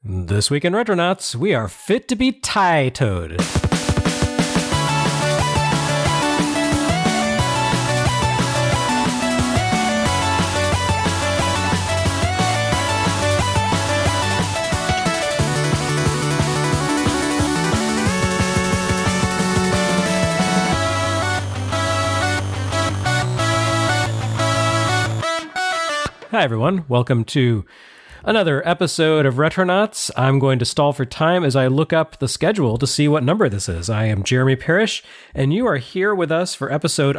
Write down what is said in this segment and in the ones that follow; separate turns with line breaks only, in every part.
This week in Retronauts, we are fit to be tie-toed. Hi everyone, welcome to another episode of Retronauts. I'm going to stall for time as I look up the schedule to see what number this is. I am Jeremy Parrish, and you are here with us for episode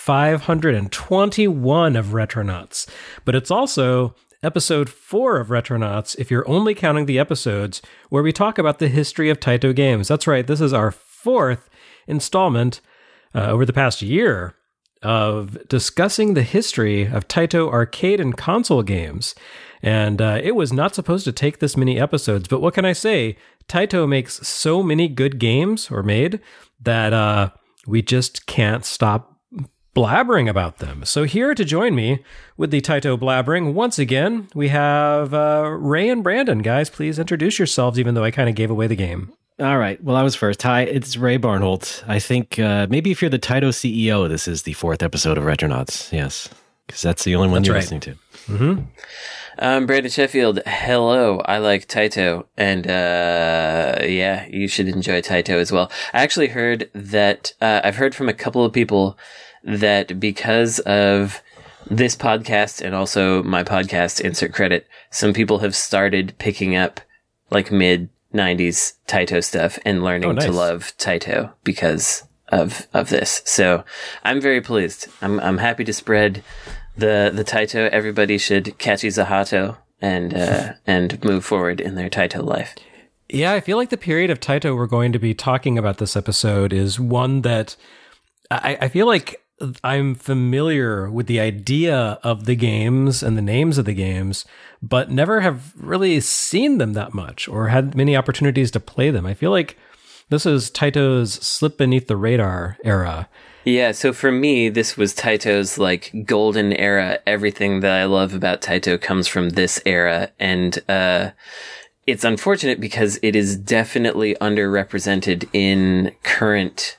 521 of Retronauts. But it's also episode 4 of Retronauts if you're only counting the episodes where we talk about the history of Taito games. That's right, this is our 4th installment over the past year of discussing the history of Taito arcade and console games. And it was not supposed to take this many episodes, but what can I say? Taito makes so many good games, or made, that we just can't stop blabbering about them. So here to join me with the Taito blabbering, once again, we have Ray and Brandon. Guys, please introduce yourselves, even though I kind of gave away the game.
All right. Well, I was first. Hi, it's Ray Barnholt. I think maybe if you're the Taito CEO, this is the 4th episode of Retronauts. Yes, because that's the only one you're listening to.
Mm-hmm.
I'm Brandon Sheffield. Hello, I like Taito, and yeah, you should enjoy Taito as well. I actually heard that, I've heard from a couple of people that because of this podcast and also my podcast, Insert Credit, some people have started picking up like mid-90s Taito stuff and learning to love Taito because of this. So I'm very pleased. I'm happy to spread the Taito. Everybody should catchy Zahato and move forward in their Taito life.
Yeah, I feel like the period of Taito we're going to be talking about this episode is one that I feel like I'm familiar with the idea of the games and the names of the games, but never have really seen them that much or had many opportunities to play them. I feel like this is Taito's slip beneath the radar era.
Yeah, so for me, this was Taito's like golden era. Everything that I love about Taito comes from this era, and it's unfortunate because it is definitely underrepresented in current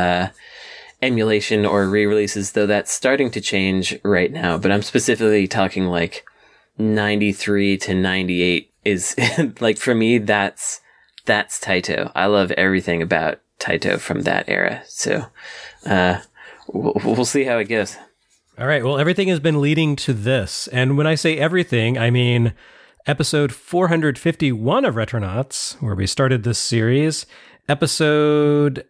emulation or re-releases, though that's starting to change right now. But I'm specifically talking like 93 to 98 is like, for me, that's Taito. I love everything about Taito from that era. So we'll see how it goes.
All right. Well, everything has been leading to this. And when I say everything, I mean episode 451 of Retronauts, where we started this series, episode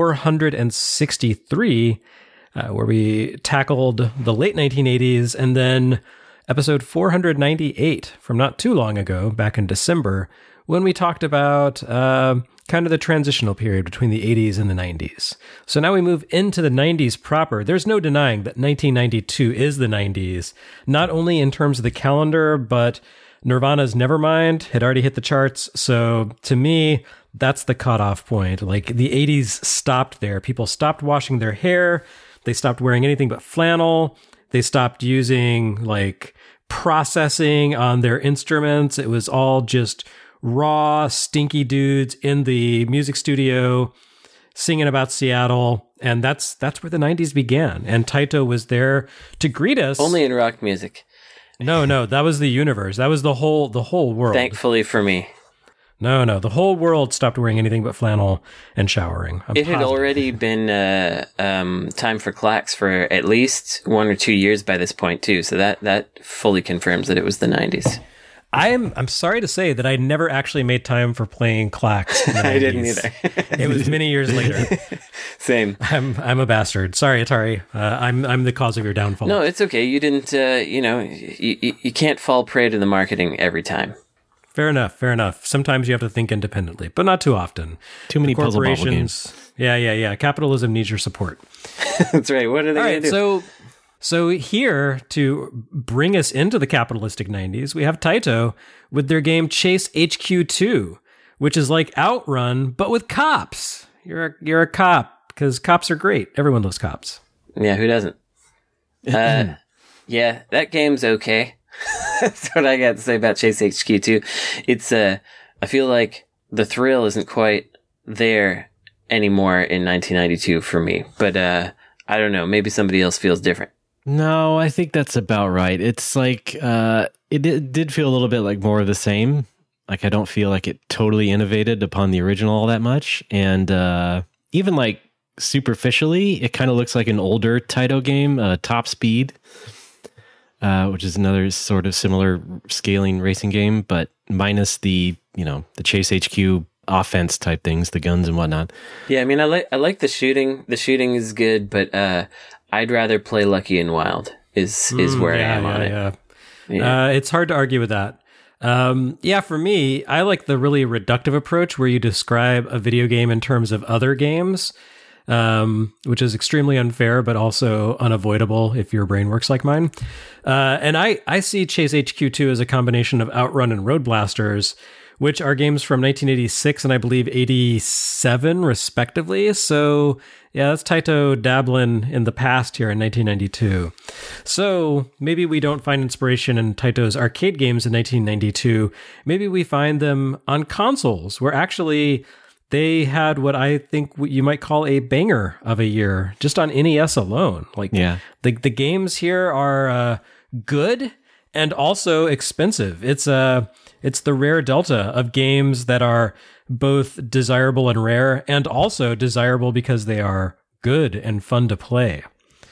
463, where we tackled the late 1980s, and then episode 498 from not too long ago, back in December, when we talked about kind of the transitional period between the 80s and the 90s. So now we move into the 90s proper. There's no denying that 1992 is the 90s, not only in terms of the calendar, but Nirvana's Nevermind had already hit the charts. So to me, that's the cutoff point. Like, the 80s stopped there. People stopped washing their hair. They stopped wearing anything but flannel. They stopped using like processing on their instruments. It was all just raw, stinky dudes in the music studio singing about Seattle. And that's where the 90s began. And Taito was there to greet us.
Only in rock music.
No, that was the universe. That was the whole world.
Thankfully for me.
No, the whole world stopped wearing anything but flannel and showering.
It had already been time for clacks for at least 1 or 2 years by this point too. So that fully confirms that it was the 90s.
I'm sorry to say that I never actually made time for playing clacks.
I didn't either.
It was many years later.
Same.
I'm a bastard. Sorry, Atari. I'm the cause of your downfall.
No, it's okay. You didn't. You can't fall prey to the marketing every time.
Fair enough. Sometimes you have to think independently, but not too often.
Too many puzzle bobble games.
Yeah. Capitalism needs your support.
That's right. What are they going to do?
So here to bring us into the capitalistic 90s, we have Taito with their game Chase HQ2, which is like Outrun, but with cops. You're a cop, because cops are great. Everyone loves cops.
Yeah, who doesn't? Yeah, that game's okay. That's what I got to say about Chase HQ2. It's I feel like the thrill isn't quite there anymore in 1992 for me. But I don't know. Maybe somebody else feels different.
No, I think that's about right. It's like it did feel a little bit like more of the same. Like I don't feel like it totally innovated upon the original all that much, and even like superficially, it kind of looks like an older Taito game, Top Speed, which is another sort of similar scaling racing game, but minus the the Chase HQ offense type things, the guns and whatnot.
Yeah, I mean, I like the shooting. The shooting is good, but I'd rather play Lucky and Wild. Is where I am on it.
Yeah. It's hard to argue with that. For me, I like the really reductive approach where you describe a video game in terms of other games, which is extremely unfair, but also unavoidable if your brain works like mine. And I see Chase HQ2 as a combination of Outrun and Road Blasters, which are games from 1986 and I believe 87 respectively. So yeah, that's Taito dabbling in the past here in 1992. So maybe we don't find inspiration in Taito's arcade games in 1992. Maybe we find them on consoles where actually they had what I think you might call a banger of a year just on NES alone. Like the games here are good and also expensive. It's the rare delta of games that are both desirable and rare, and also desirable because they are good and fun to play.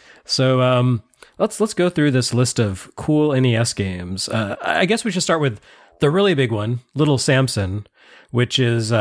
So let's go through this list of cool NES games. I guess we should start with the really big one, Little Samson, which is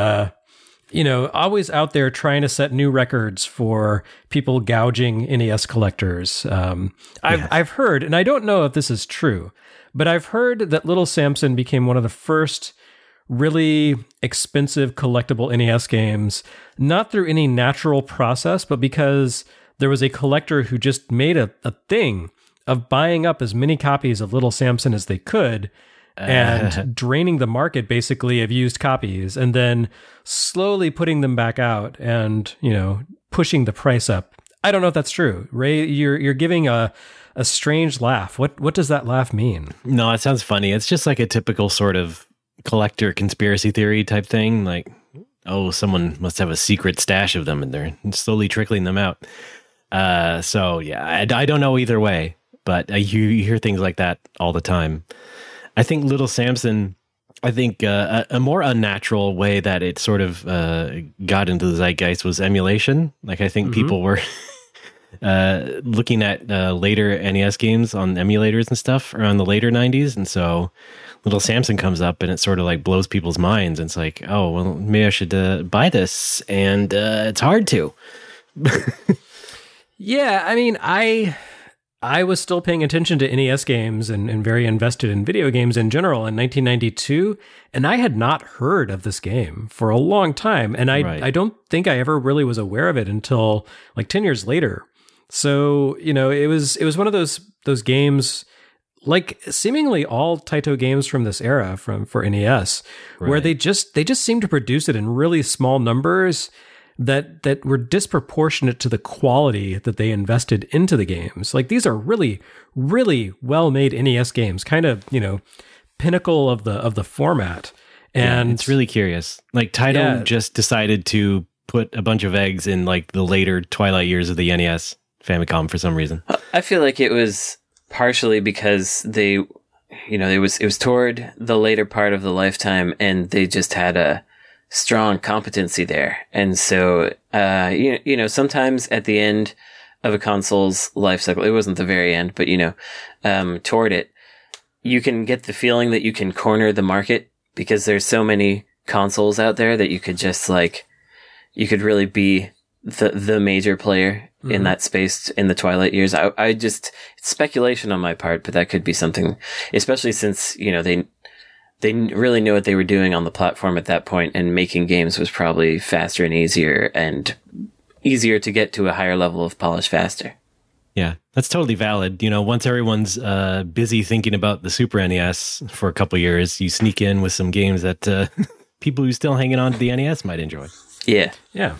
always out there trying to set new records for people gouging NES collectors. I've heard, and I don't know if this is true, but I've heard that Little Samson became one of the first really expensive collectible NES games, not through any natural process, but because there was a collector who just made a thing of buying up as many copies of Little Samson as they could and draining the market basically of used copies and then slowly putting them back out and, pushing the price up. I don't know if that's true. Ray, you're giving a strange laugh. What does that laugh mean?
No, it sounds funny. It's just like a typical sort of collector conspiracy theory type thing. Like, oh, someone must have a secret stash of them and they're slowly trickling them out. So yeah, I don't know either way, but you hear things like that all the time. I think Little Samson, a more unnatural way that it sort of got into the zeitgeist was emulation. Like I think people were looking at later NES games on emulators and stuff around the later 90s. And so Little Samson comes up and it sort of like blows people's minds. And it's like, oh, well, maybe I should buy this. And it's hard to.
Yeah, I mean, I was still paying attention to NES games and very invested in video games in general in 1992, and I had not heard of this game for a long time, and I don't think I ever really was aware of it until like 10 years later. So, it was one of those games, like seemingly all Taito games from this era for NES, where they just seem to produce it in really small numbers that were disproportionate to the quality that they invested into the games. Like these are really, really well-made NES games, kind of, pinnacle of the format. And
it's really curious. Like Taito just decided to put a bunch of eggs in like the later twilight years of the NES Famicom for some reason.
I feel like it was partially because it was toward the later part of the lifetime and they just had a strong competency there. And so, sometimes at the end of a console's life cycle, it wasn't the very end, but, toward it, you can get the feeling that you can corner the market because there's so many consoles out there that you could just you could really be the major player in that space in the twilight years. It's speculation on my part, but that could be something, especially since, they really knew what they were doing on the platform at that point, and making games was probably faster and easier to get to a higher level of polish faster.
Yeah, that's totally valid. Once everyone's busy thinking about the Super NES for a couple years, you sneak in with some games that people who still hanging on to the NES might enjoy.
Yeah.
Yeah.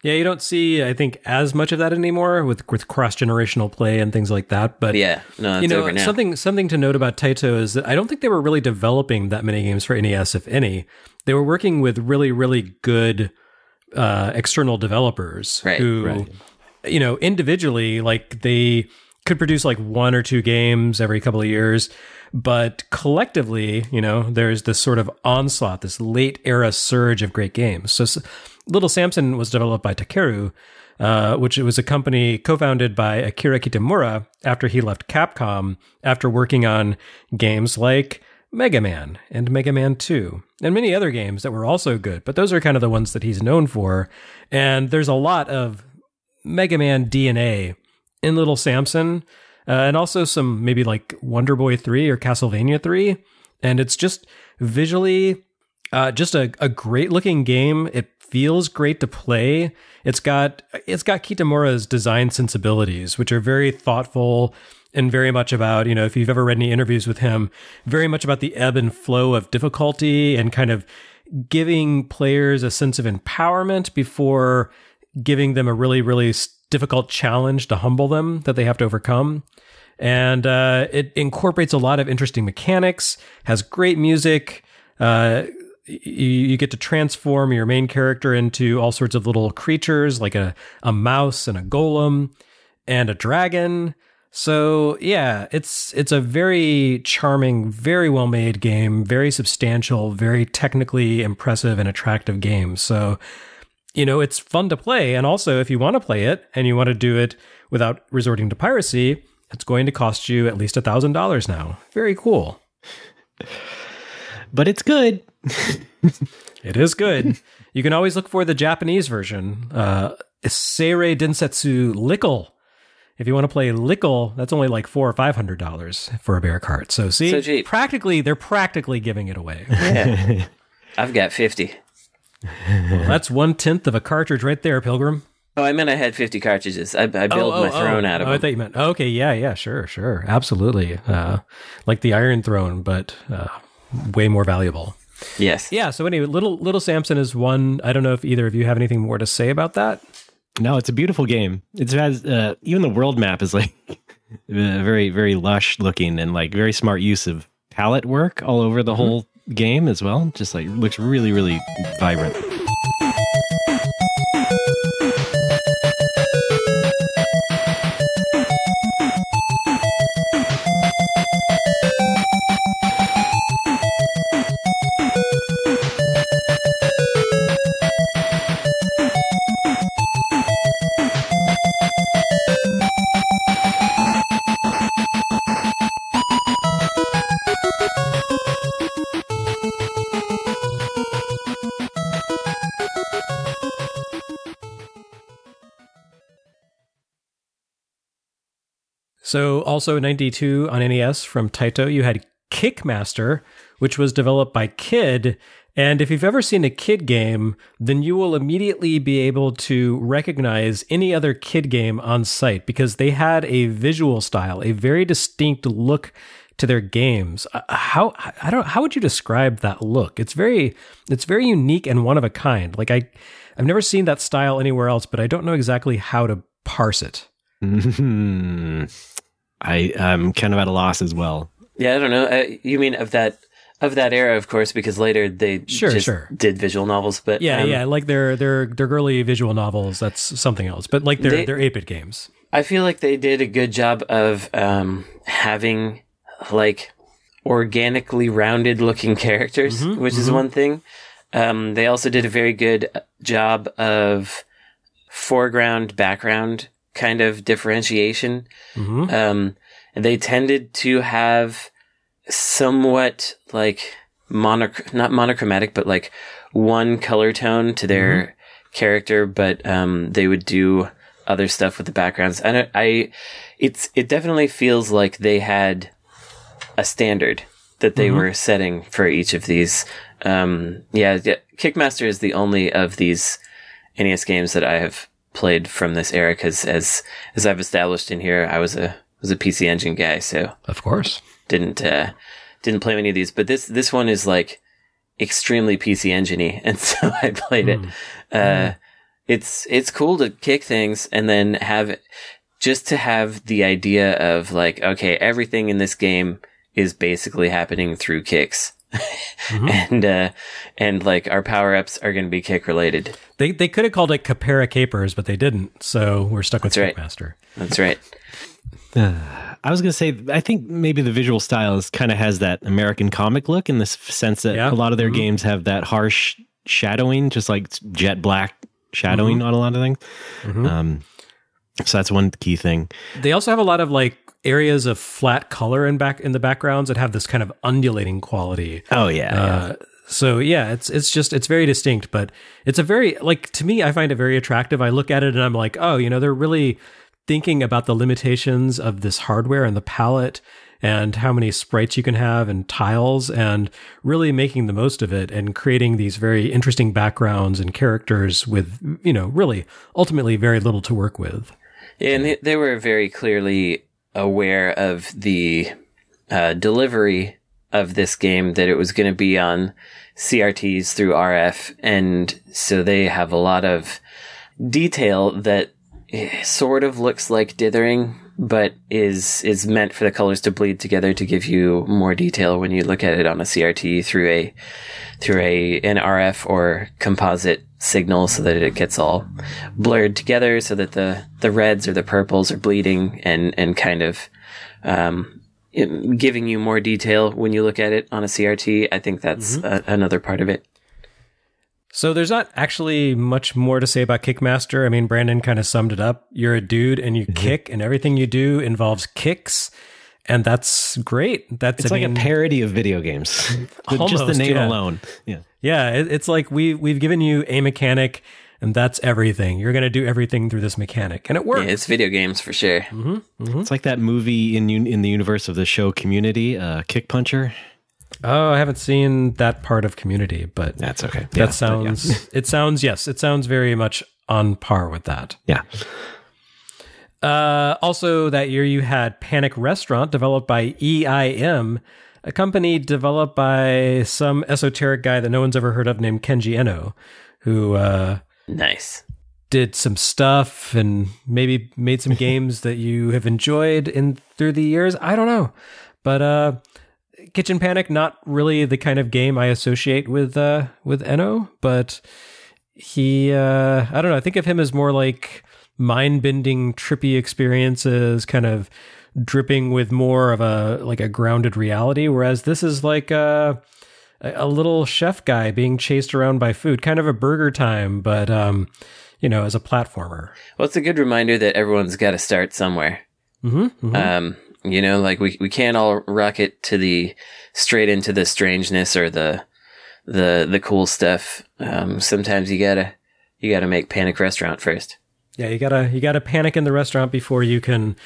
Yeah, you don't see, I think, as much of that anymore with cross-generational play and things like that. But
yeah, no, it's over now.
Something to note about Taito is that I don't think they were really developing that many games for NES, if any. They were working with really, really good external developers who, individually, like they could produce like 1 or 2 games every couple of years. But collectively, there's this sort of onslaught, this late era surge of great games. So Little Samson was developed by Takeru, which was a company co-founded by Akira Kitamura after he left Capcom after working on games like Mega Man and Mega Man 2 and many other games that were also good. But those are kind of the ones that he's known for. And there's a lot of Mega Man DNA in Little Samson. And also some maybe like Wonder Boy 3 or Castlevania 3. And it's just visually just a great looking game. It feels great to play. It's got Kitamura's design sensibilities, which are very thoughtful and very much about, if you've ever read any interviews with him, very much about the ebb and flow of difficulty and kind of giving players a sense of empowerment before giving them a really, really difficult challenge to humble them that they have to overcome. And it incorporates a lot of interesting mechanics, has great music. You get to transform your main character into all sorts of little creatures, like a mouse and a golem and a dragon. So yeah, it's a very charming, very well-made game, very substantial, very technically impressive and attractive game. So it's fun to play. And also, if you want to play it and you want to do it without resorting to piracy, it's going to cost you at least $1,000 now. Very cool.
But it's good.
It is good. You can always look for the Japanese version, Seirei Densetsu Lickle. If you want to play Lickle, that's only like $400 or $500 for a bear cart. So see,
so cheap.
They're practically giving it away.
Yeah. I've got 50.
Well, that's 1/10 of a cartridge right there, Pilgrim.
Oh, I meant I had 50 cartridges. I built my throne out of them.
I thought you meant, okay, yeah, sure. Absolutely. Like the Iron Throne, but way more valuable.
Yes.
Yeah, so anyway, Little Samson is one. I don't know if either of you have anything more to say about that.
No, it's a beautiful game. It has, even the world map is like very, very lush looking and like very smart use of palette work all over the whole game as well. Just like looks really, really vibrant.
So also in 92 on NES from Taito, you had Kickmaster, which was developed by Kid. And if you've ever seen a Kid game, then you will immediately be able to recognize any other Kid game on site because they had a visual style, a very distinct look to their games. How would you describe that look? It's very unique and one of a kind. Like I've never seen that style anywhere else, but I don't know exactly how to parse it.
I'm kind of at a loss as well.
Yeah, I don't know. You mean of that era, of course, because later they did visual novels. But
like their girly visual novels. That's something else. But like their 8-bit games.
I feel like they did a good job of having like organically rounded looking characters, which is one thing. They also did a very good job of foreground, background kind of differentiation. And they tended to have somewhat like not monochromatic, but like one color tone to their character, but they would do other stuff with the backgrounds. It definitely feels like they had a standard that they were setting for each of these. Kickmaster is the only of these NES games that I have played from this era, because as I've established in here, I was a PC Engine guy, so
of course
didn't play many of these. But this one is like extremely PC Engine-y, and so I played it. it's cool to kick things and then have the idea of like, okay, everything in this game is basically happening through kicks. Mm-hmm. and like our power-ups are going to be kick related.
They could have called it Capera Capers, but they didn't. So we're stuck with Kickmaster.
That's right.
I was going to say, I think maybe the visual style kind of has that American comic look in the sense that a lot of their games have that harsh shadowing, just like jet black shadowing on a lot of things. Mm-hmm. So that's one key thing.
They also have a lot of like areas of flat color in the backgrounds that have this kind of undulating quality.
Oh yeah.
So yeah, it's very distinct, but it's a very, like, to me, I find it very attractive. I look at it and I'm like, oh, they're really thinking about the limitations of this hardware and the palette and how many sprites you can have and tiles, and really making the most of it and creating these very interesting backgrounds and characters with, really ultimately very little to work with.
Yeah, and they were very clearly aware of the delivery of this game, that it was going to be on CRTs through RF, and so they have a lot of detail that sort of looks like dithering, but is meant for the colors to bleed together to give you more detail when you look at it on a CRT through an RF or composite signal, so that it gets all blurred together, so that the reds or the purples are bleeding and kind of giving you more detail when you look at it on a CRT. I think that's another part of it.
So there's not actually much more to say about Kickmaster. I mean, Brandon kind of summed it up. You're a dude and you kick, and everything you do involves kicks, and that's great.
It's like a parody of video games.
Almost,
just the name alone. Yeah.
Yeah, it's like we've given you a mechanic, and that's everything. You're going to do everything through this mechanic, and it works.
Yeah, it's video games for sure.
Mm-hmm. Mm-hmm. It's like that movie in the universe of the show Community, Kick Puncher.
Oh, I haven't seen that part of Community, but
that's okay.
It sounds very much on par with that.
Yeah.
Also that year you had Panic Restaurant, developed by EIM, a company developed by some esoteric guy that no one's ever heard of named Kenji Eno, who
nice
did some stuff and maybe made some games that you have enjoyed through the years. I don't know. But Kitchen Panic, not really the kind of game I associate with Eno, but he, I don't know, I think of him as more like mind-bending, trippy experiences, kind of dripping with more of a grounded reality, whereas this is like a little chef guy being chased around by food, kind of a Burger Time, but, as a platformer.
Well, it's a good reminder that everyone's got to start somewhere.
Mm-hmm, mm-hmm.
Like we can't all rocket straight into the strangeness or the cool stuff. Sometimes you gotta make Panic Restaurant first.
Yeah, you gotta panic in the restaurant before you can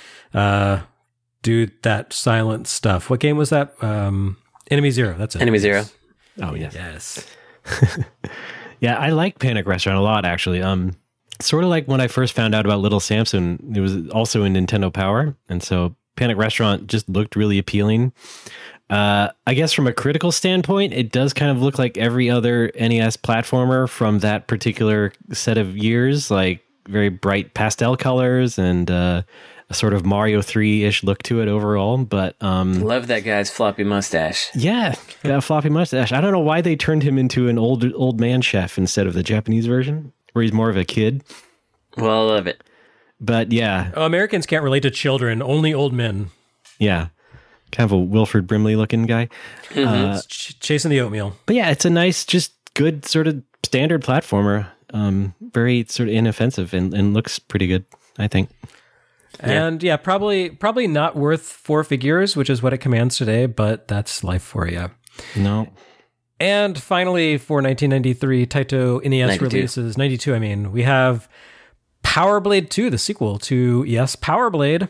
do that silent stuff. What game was that? Enemy Zero. That's it.
Enemy Zero.
Oh yes.
Yes.
Yeah, I like Panic Restaurant a lot, actually. Sort of like when I first found out about Little Samson, it was also in Nintendo Power, and so Panic Restaurant just looked really appealing. I guess from a critical standpoint, it does kind of look like every other NES platformer from that particular set of years, like very bright pastel colors and a sort of Mario 3-ish look to it overall. But
love that guy's floppy mustache.
Yeah, that floppy mustache. I don't know why they turned him into an old man chef instead of the Japanese version, where he's more of a kid.
Well, I love it.
But yeah.
Oh, Americans can't relate to children, only old men.
Yeah. Kind of a Wilford Brimley looking guy.
Mm-hmm. Chasing the oatmeal.
But yeah, it's a nice, just good sort of standard platformer. Very sort of inoffensive and looks pretty good, I think.
And yeah, probably not worth 4 figures, which is what it commands today, but that's life for you.
No.
And finally, for 1993, Taito NES
92.
releases, 92, I mean, we have Power Blade 2, the sequel to, yes, Power Blade,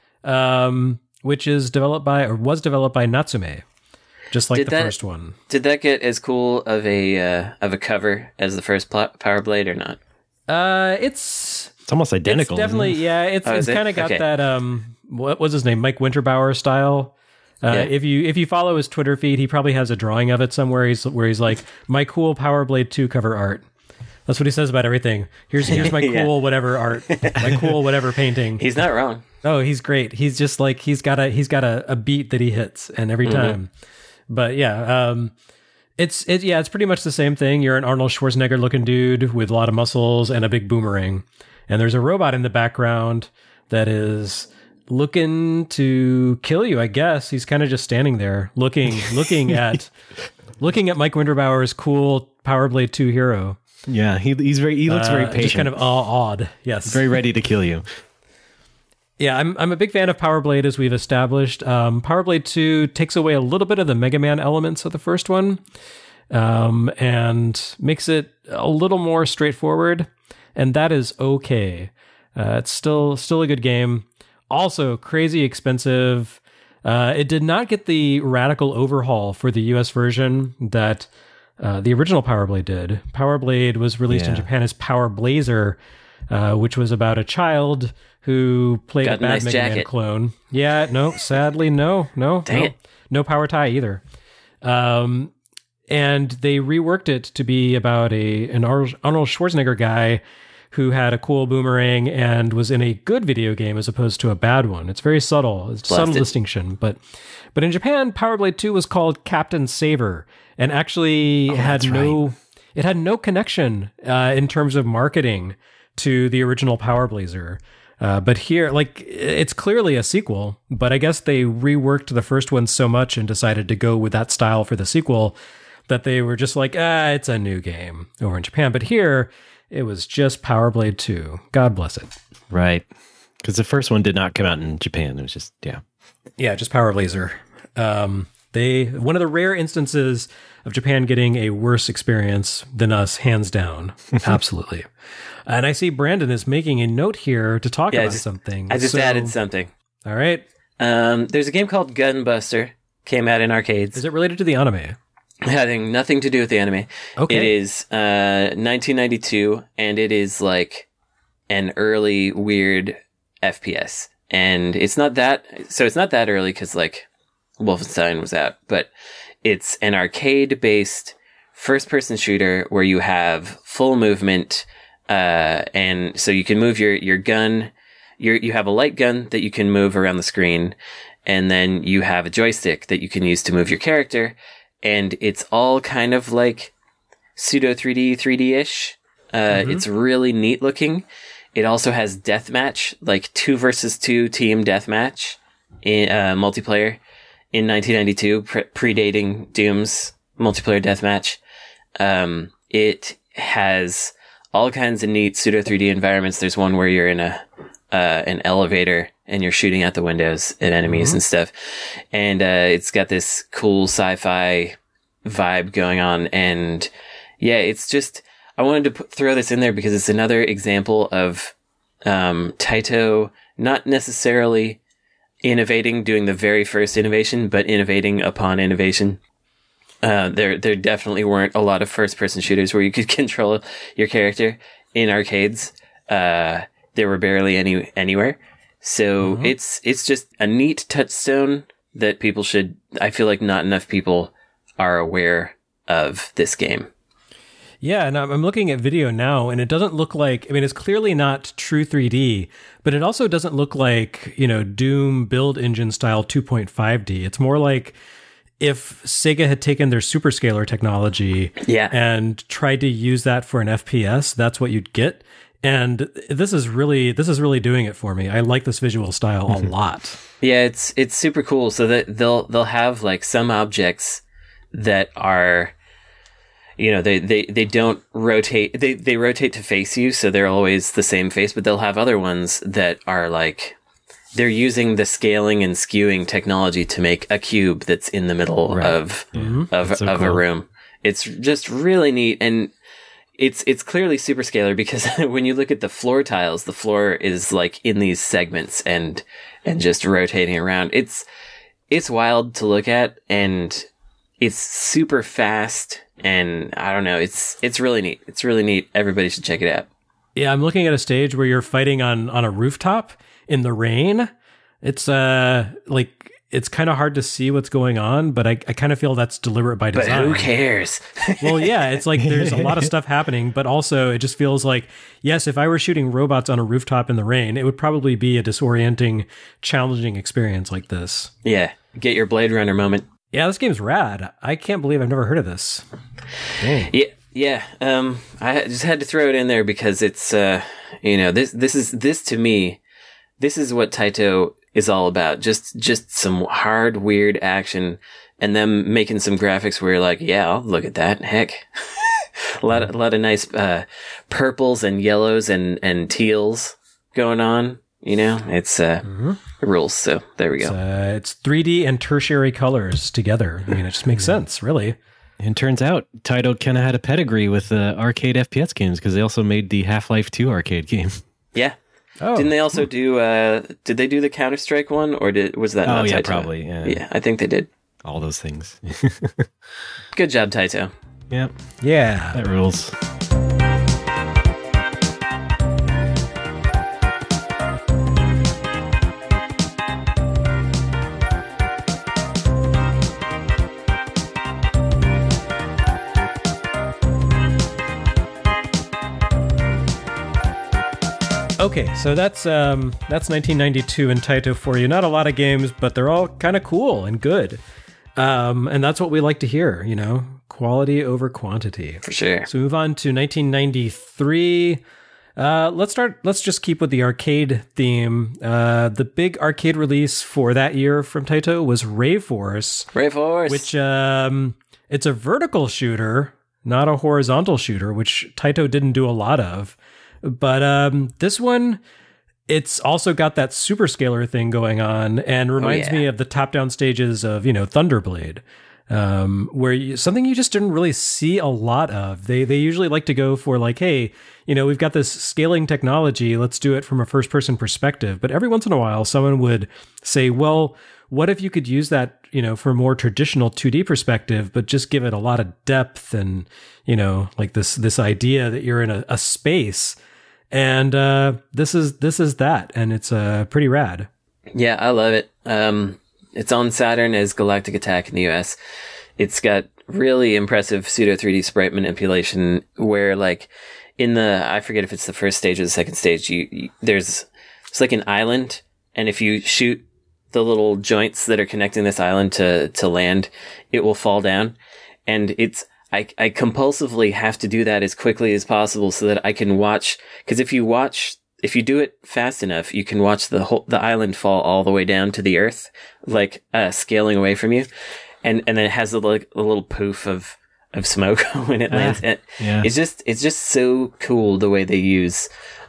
which was developed by Natsume, just like first one.
Did that get as cool of a cover as the first Power Blade or not?
It's
almost identical.
It's definitely, yeah. It's kind of got that what was his name, Mike Winterbauer style. Yeah. If you follow his Twitter feed, he probably has a drawing of it somewhere. Where he's like, my cool Power Blade 2 cover art. That's what he says about everything. Here's my cool whatever art, my cool whatever painting.
He's not wrong.
Oh, he's great. He's just like he's got a beat that he hits, and every time. But yeah, it's pretty much the same thing. You're an Arnold Schwarzenegger looking dude with a lot of muscles and a big boomerang, and there's a robot in the background that is looking to kill you. I guess he's kind of just standing there looking at Mike Winterbauer's cool Power Blade 2 hero.
Yeah, he looks very patient.
Just kind of awed. Yes.
Very ready to kill you.
Yeah, I'm a big fan of Power Blade, as we've established. Power Blade 2 takes away a little bit of the Mega Man elements of the first one, and makes it a little more straightforward, and that is okay. It's still a good game. Also, crazy expensive. It did not get the radical overhaul for the US version that the original Power Blade did. Power Blade was released in Japan as Power Blazer, which was about a child who played a bad Mega Man clone. Yeah, no, sadly, no.
Dang it.
No power tie either. And they reworked it to be about an Arnold Schwarzenegger guy who had a cool boomerang and was in a good video game as opposed to a bad one. It's very subtle. It's a subtle distinction. But in Japan, Power Blade 2 was called Captain Saber, and actually it had no connection in terms of marketing to the original Power Blazer. But here, it's clearly a sequel, but I guess they reworked the first one so much and decided to go with that style for the sequel that they were just like, it's a new game over in Japan. But here, it was just Power Blade 2. God bless it.
Right. Because the first one did not come out in Japan. It was just,
Yeah, just Power Blazer. One of the rare instances of Japan getting a worse experience than us, hands down. Absolutely. And I see Brandon is making a note here to talk about something.
I just added something.
All right.
There's a game called Gunbuster. Came out in arcades.
Is it related to the anime?
Having nothing to do with the anime.
Okay.
It is 1992, and it is like an early weird FPS. And it's not that early because like Wolfenstein was out, but it's an arcade-based first-person shooter where you have full movement, and so you can move your gun. You have a light gun that you can move around the screen, and then you have a joystick that you can use to move your character. And it's all kind of like pseudo 3D-ish. It's really neat looking. It also has deathmatch, like 2 versus 2 team deathmatch in multiplayer in 1992, predating Doom's multiplayer deathmatch. It has all kinds of neat pseudo 3D environments. There's one where you're in an elevator and you're shooting out the windows at enemies and stuff. And it's got this cool sci-fi vibe going on. And yeah, it's just, I wanted to throw this in there because it's another example of Taito not necessarily innovating, doing the very first innovation, but innovating upon innovation. There definitely weren't a lot of first-person shooters where you could control your character in arcades. There were barely any anywhere. So it's just a neat touchstone that people should, I feel like not enough people are aware of this game.
Yeah, and I'm looking at video now, and it doesn't look like, I mean, it's clearly not true 3D, but it also doesn't look like, Doom build engine style 2.5D. It's more like if Sega had taken their superscaler technology and tried to use that for an FPS, that's what you'd get. And this is really doing it for me. I like this visual style a lot.
Yeah, it's super cool. So that they'll have like some objects that are, they don't rotate. They rotate to face you, so they're always the same face. But they'll have other ones that are like they're using the scaling and skewing technology to make a cube that's in the middle of a room. It's just really neat and. It's clearly superscalar because when you look at the floor tiles, the floor is like in these segments and just rotating around. It's wild to look at and it's super fast and I don't know. It's really neat. It's really neat. Everybody should check it out.
Yeah, I'm looking at a stage where you're fighting on a rooftop in the rain. It's it's kind of hard to see what's going on, but I kind of feel that's deliberate by design.
But who cares?
Well, yeah, it's like there's a lot of stuff happening, but also it just feels like, yes, if I were shooting robots on a rooftop in the rain, it would probably be a disorienting, challenging experience like this.
Yeah, get your Blade Runner moment.
Yeah, this game's rad. I can't believe I've never heard of this. Dang.
Yeah. I just had to throw it in there because it's, this to me, this is what Taito is all about. Just some hard, weird action and them making some graphics where you're like, yeah, I'll look at that. Heck. a lot of nice, purples and yellows and teals going on. It's, it rules. So there we go.
It's 3D and tertiary colors together. I mean, it just makes sense, really.
And turns out Taito kind of had a pedigree with arcade FPS games because they also made the Half-Life 2 arcade game.
Yeah.
Oh.
Didn't they also do, did they do the Counter-Strike one or was that not Taito?
Oh, yeah, probably.
Yeah, I think they did.
All those things.
Good job, Taito.
Yep.
Yeah.
That rules.
Okay, so that's 1992 in Taito for you. Not a lot of games, but they're all kind of cool and good. And that's what we like to hear, quality over quantity.
For sure.
So move on to 1993. Let's just keep with the arcade theme. The big arcade release for that year from Taito was Rayforce.
Rayforce.
Which, it's a vertical shooter, not a horizontal shooter, which Taito didn't do a lot of. But this one, it's also got that superscaler thing going on and reminds me of the top-down stages of, Thunderblade, where something you just didn't really see a lot of. They usually like to go for like, hey, we've got this scaling technology, let's do it from a first-person perspective. But every once in a while, someone would say, well, what if you could use that, for a more traditional 2D perspective, but just give it a lot of depth and, like this idea that you're in a space. And this is that, and it's pretty rad.
Yeah, I love it. It's on Saturn as Galactic Attack in the US. It's got really impressive pseudo 3D sprite manipulation where, like, I forget if it's the first stage or the second stage, it's like an island, and if you shoot the little joints that are connecting this island to land, it will fall down. And I compulsively have to do that as quickly as possible so that I can watch, because if you do it fast enough, you can watch the island fall all the way down to the earth, like, scaling away from you. And then it has a little poof of smoke when it lands.
Yeah.
It's just so cool the way they use,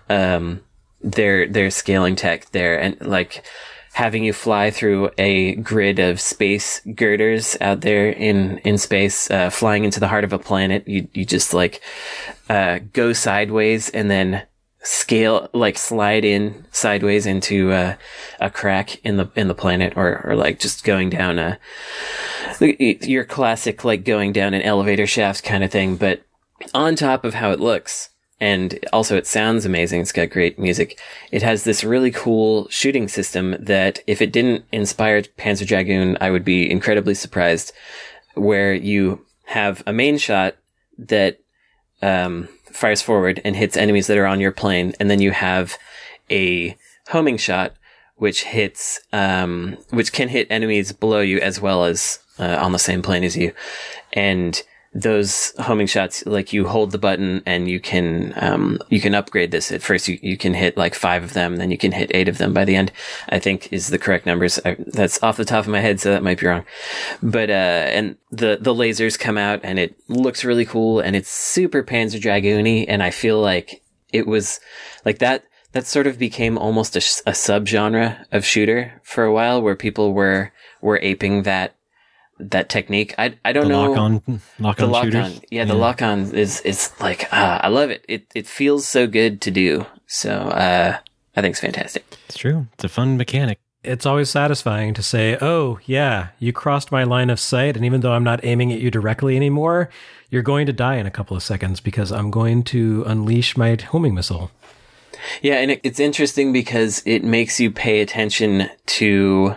their scaling tech there, and like, having you fly through a grid of space girders out there in space, flying into the heart of a planet. You just like, go sideways and then slide in sideways into, a crack in the planet, or like just going down your classic, like going down an elevator shaft kind of thing, but on top of how it looks. And also it sounds amazing. It's got great music. It has this really cool shooting system that if it didn't inspire Panzer Dragoon, I would be incredibly surprised, where you have a main shot that fires forward and hits enemies that are on your plane. And then you have a homing shot, which can hit enemies below you as well as on the same plane as you. And those homing shots, like, you hold the button and you can upgrade this. At first you can hit like 5 of them, then you can hit 8 of them by the end, I think is the correct numbers. That's off the top of my head, so that might be wrong. But, and the lasers come out and it looks really cool and it's super Panzer Dragoon-y, and I feel like it was like that sort of became almost a subgenre of shooter for a while, where people were aping that technique. I don't know.
Lock on shooters.
Yeah, the lock on is like, I love it. It feels so good to do. So, I think it's fantastic.
It's true. It's a fun mechanic.
It's always satisfying to say, oh yeah, you crossed my line of sight. And even though I'm not aiming at you directly anymore, you're going to die in a couple of seconds because I'm going to unleash my homing missile.
Yeah. And it's interesting because it makes you pay attention to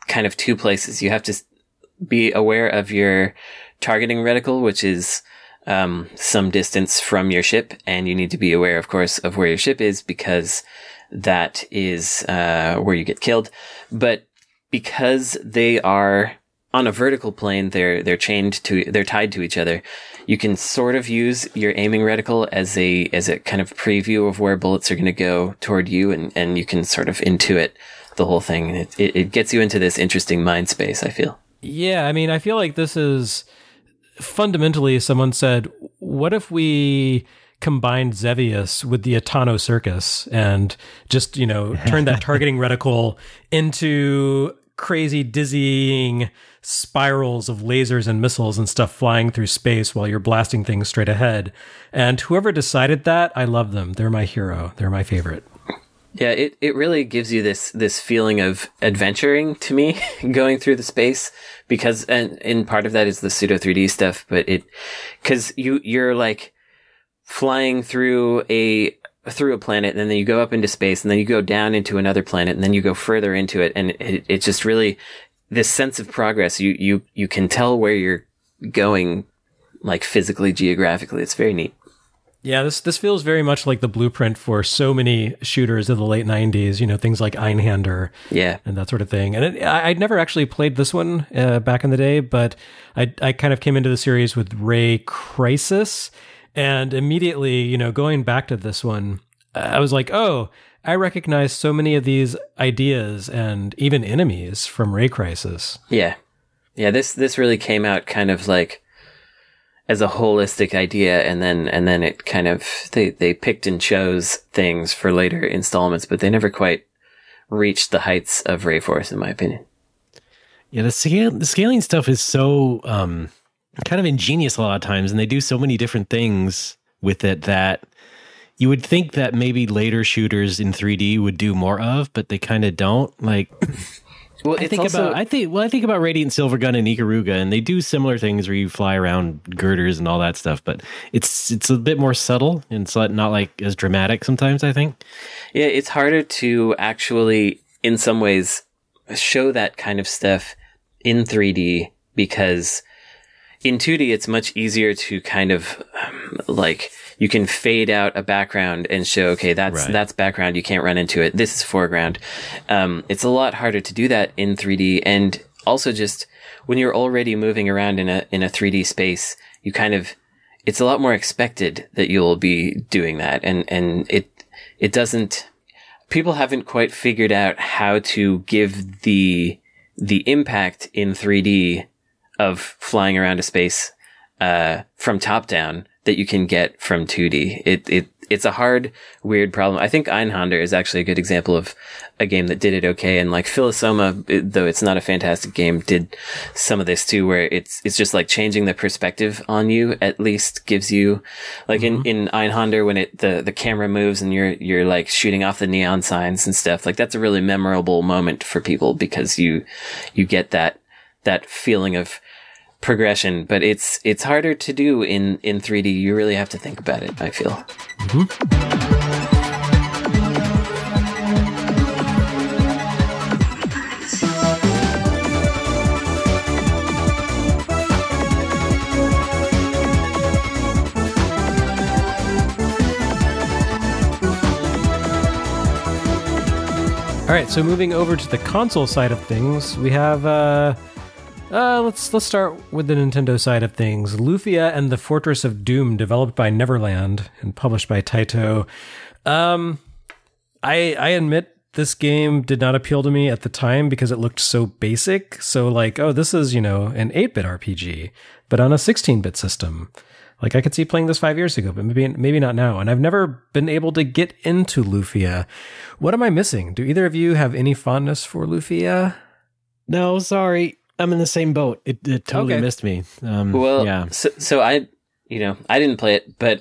kind of two places. You have to be aware of your targeting reticle, which is some distance from your ship, and you need to be aware, of course, of where your ship is, because that is where you get killed. But because they are on a vertical plane, they're tied to each other. You can sort of use your aiming reticle as a kind of preview of where bullets are going to go toward you, and you can sort of intuit the whole thing. And it gets you into this interesting mind space, I feel.
Yeah, I mean, I feel like this is fundamentally, someone said, what if we combined Xevious with the Atano Circus and just, turn that targeting reticle into crazy, dizzying spirals of lasers and missiles and stuff flying through space while you're blasting things straight ahead. And whoever decided that, I love them. They're my hero. They're my favorite.
Yeah, it really gives you this feeling of adventuring to me, going through the space, because, and in part of that is the pseudo 3D stuff, but cause you're like flying through a planet, and then you go up into space, and then you go down into another planet, and then you go further into it, and it just really, this sense of progress, you can tell where you're going, like physically, geographically. It's very neat.
Yeah, this feels very much like the blueprint for so many shooters of the late 90s, things like Einhander,
yeah,
and that sort of thing. And I'd never actually played this one back in the day, but I kind of came into the series with Ray Crisis, and immediately, going back to this one, I was like, oh, I recognize so many of these ideas and even enemies from Ray Crisis.
Yeah. Yeah, this really came out kind of like as a holistic idea, and then it kind of, they picked and chose things for later installments, but they never quite reached the heights of Rayforce, in my opinion.
Yeah, the scaling stuff is so kind of ingenious a lot of times, and they do so many different things with it that you would think that maybe later shooters in 3D would do more of, but they kind of don't. Like, well, I think about Radiant Silvergun and Ikaruga, and they do similar things where you fly around girders and all that stuff, but it's a bit more subtle, and it's not like as dramatic sometimes, I think.
Yeah, it's harder to actually, in some ways, show that kind of stuff in 3D, because in 2D it's much easier to kind of like, you can fade out a background and show, okay, that's background. You can't run into it. This is foreground. It's a lot harder to do that in 3D. And also just when you're already moving around in a 3D space, you kind of, it's a lot more expected that you'll be doing that. And it doesn't, people haven't quite figured out how to give the impact in 3D of flying around a space, from top down that you can get from 2D. It's a hard, weird problem. I think Einhander is actually a good example of a game that did it okay. And like Philosoma, though it's not a fantastic game, did some of this too, where it's just like changing the perspective on you at least gives you, like in Einhander, when the camera moves and you're like shooting off the neon signs and stuff, like that's a really memorable moment for people, because you get that feeling of progression, but it's harder to do in 3D. You really have to think about it, I feel. Mm-hmm.
All right, so moving over to the console side of things, we have let's start with the Nintendo side of things. Lufia and the Fortress of Doom, developed by Neverland and published by Taito. I admit this game did not appeal to me at the time because it looked so basic. So like, oh, this is, an 8-bit RPG, but on a 16-bit system. Like I could see playing this 5 years ago, but maybe not now. And I've never been able to get into Lufia. What am I missing? Do either of you have any fondness for Lufia?
No, sorry. I'm in the same boat. It totally missed me.
Yeah. So I didn't play it, but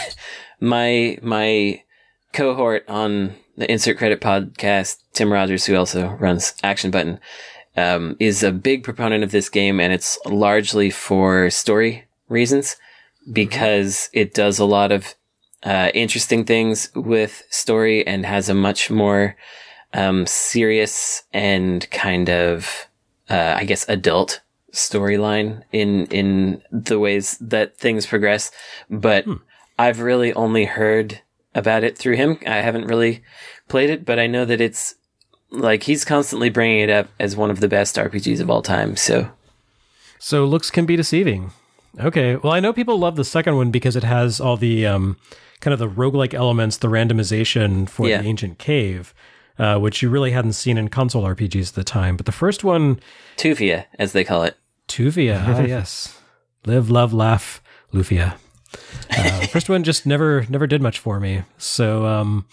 my cohort on the Insert Credit podcast, Tim Rogers, who also runs Action Button, is a big proponent of this game, and it's largely for story reasons, because it does a lot of interesting things with story and has a much more serious and kind of I guess, adult storyline in the ways that things progress. But I've really only heard about it through him. I haven't really played it, but I know that it's like he's constantly bringing it up as one of the best RPGs of all time. So
looks can be deceiving. Okay. Well, I know people love the second one because it has all the kind of the roguelike elements, the randomization for the ancient cave, which you really hadn't seen in console RPGs at the time. But the first one...
Tuvia, as they call it.
Tuvia, yes. Live, love, laugh, Lufia. The first one just never did much for me. So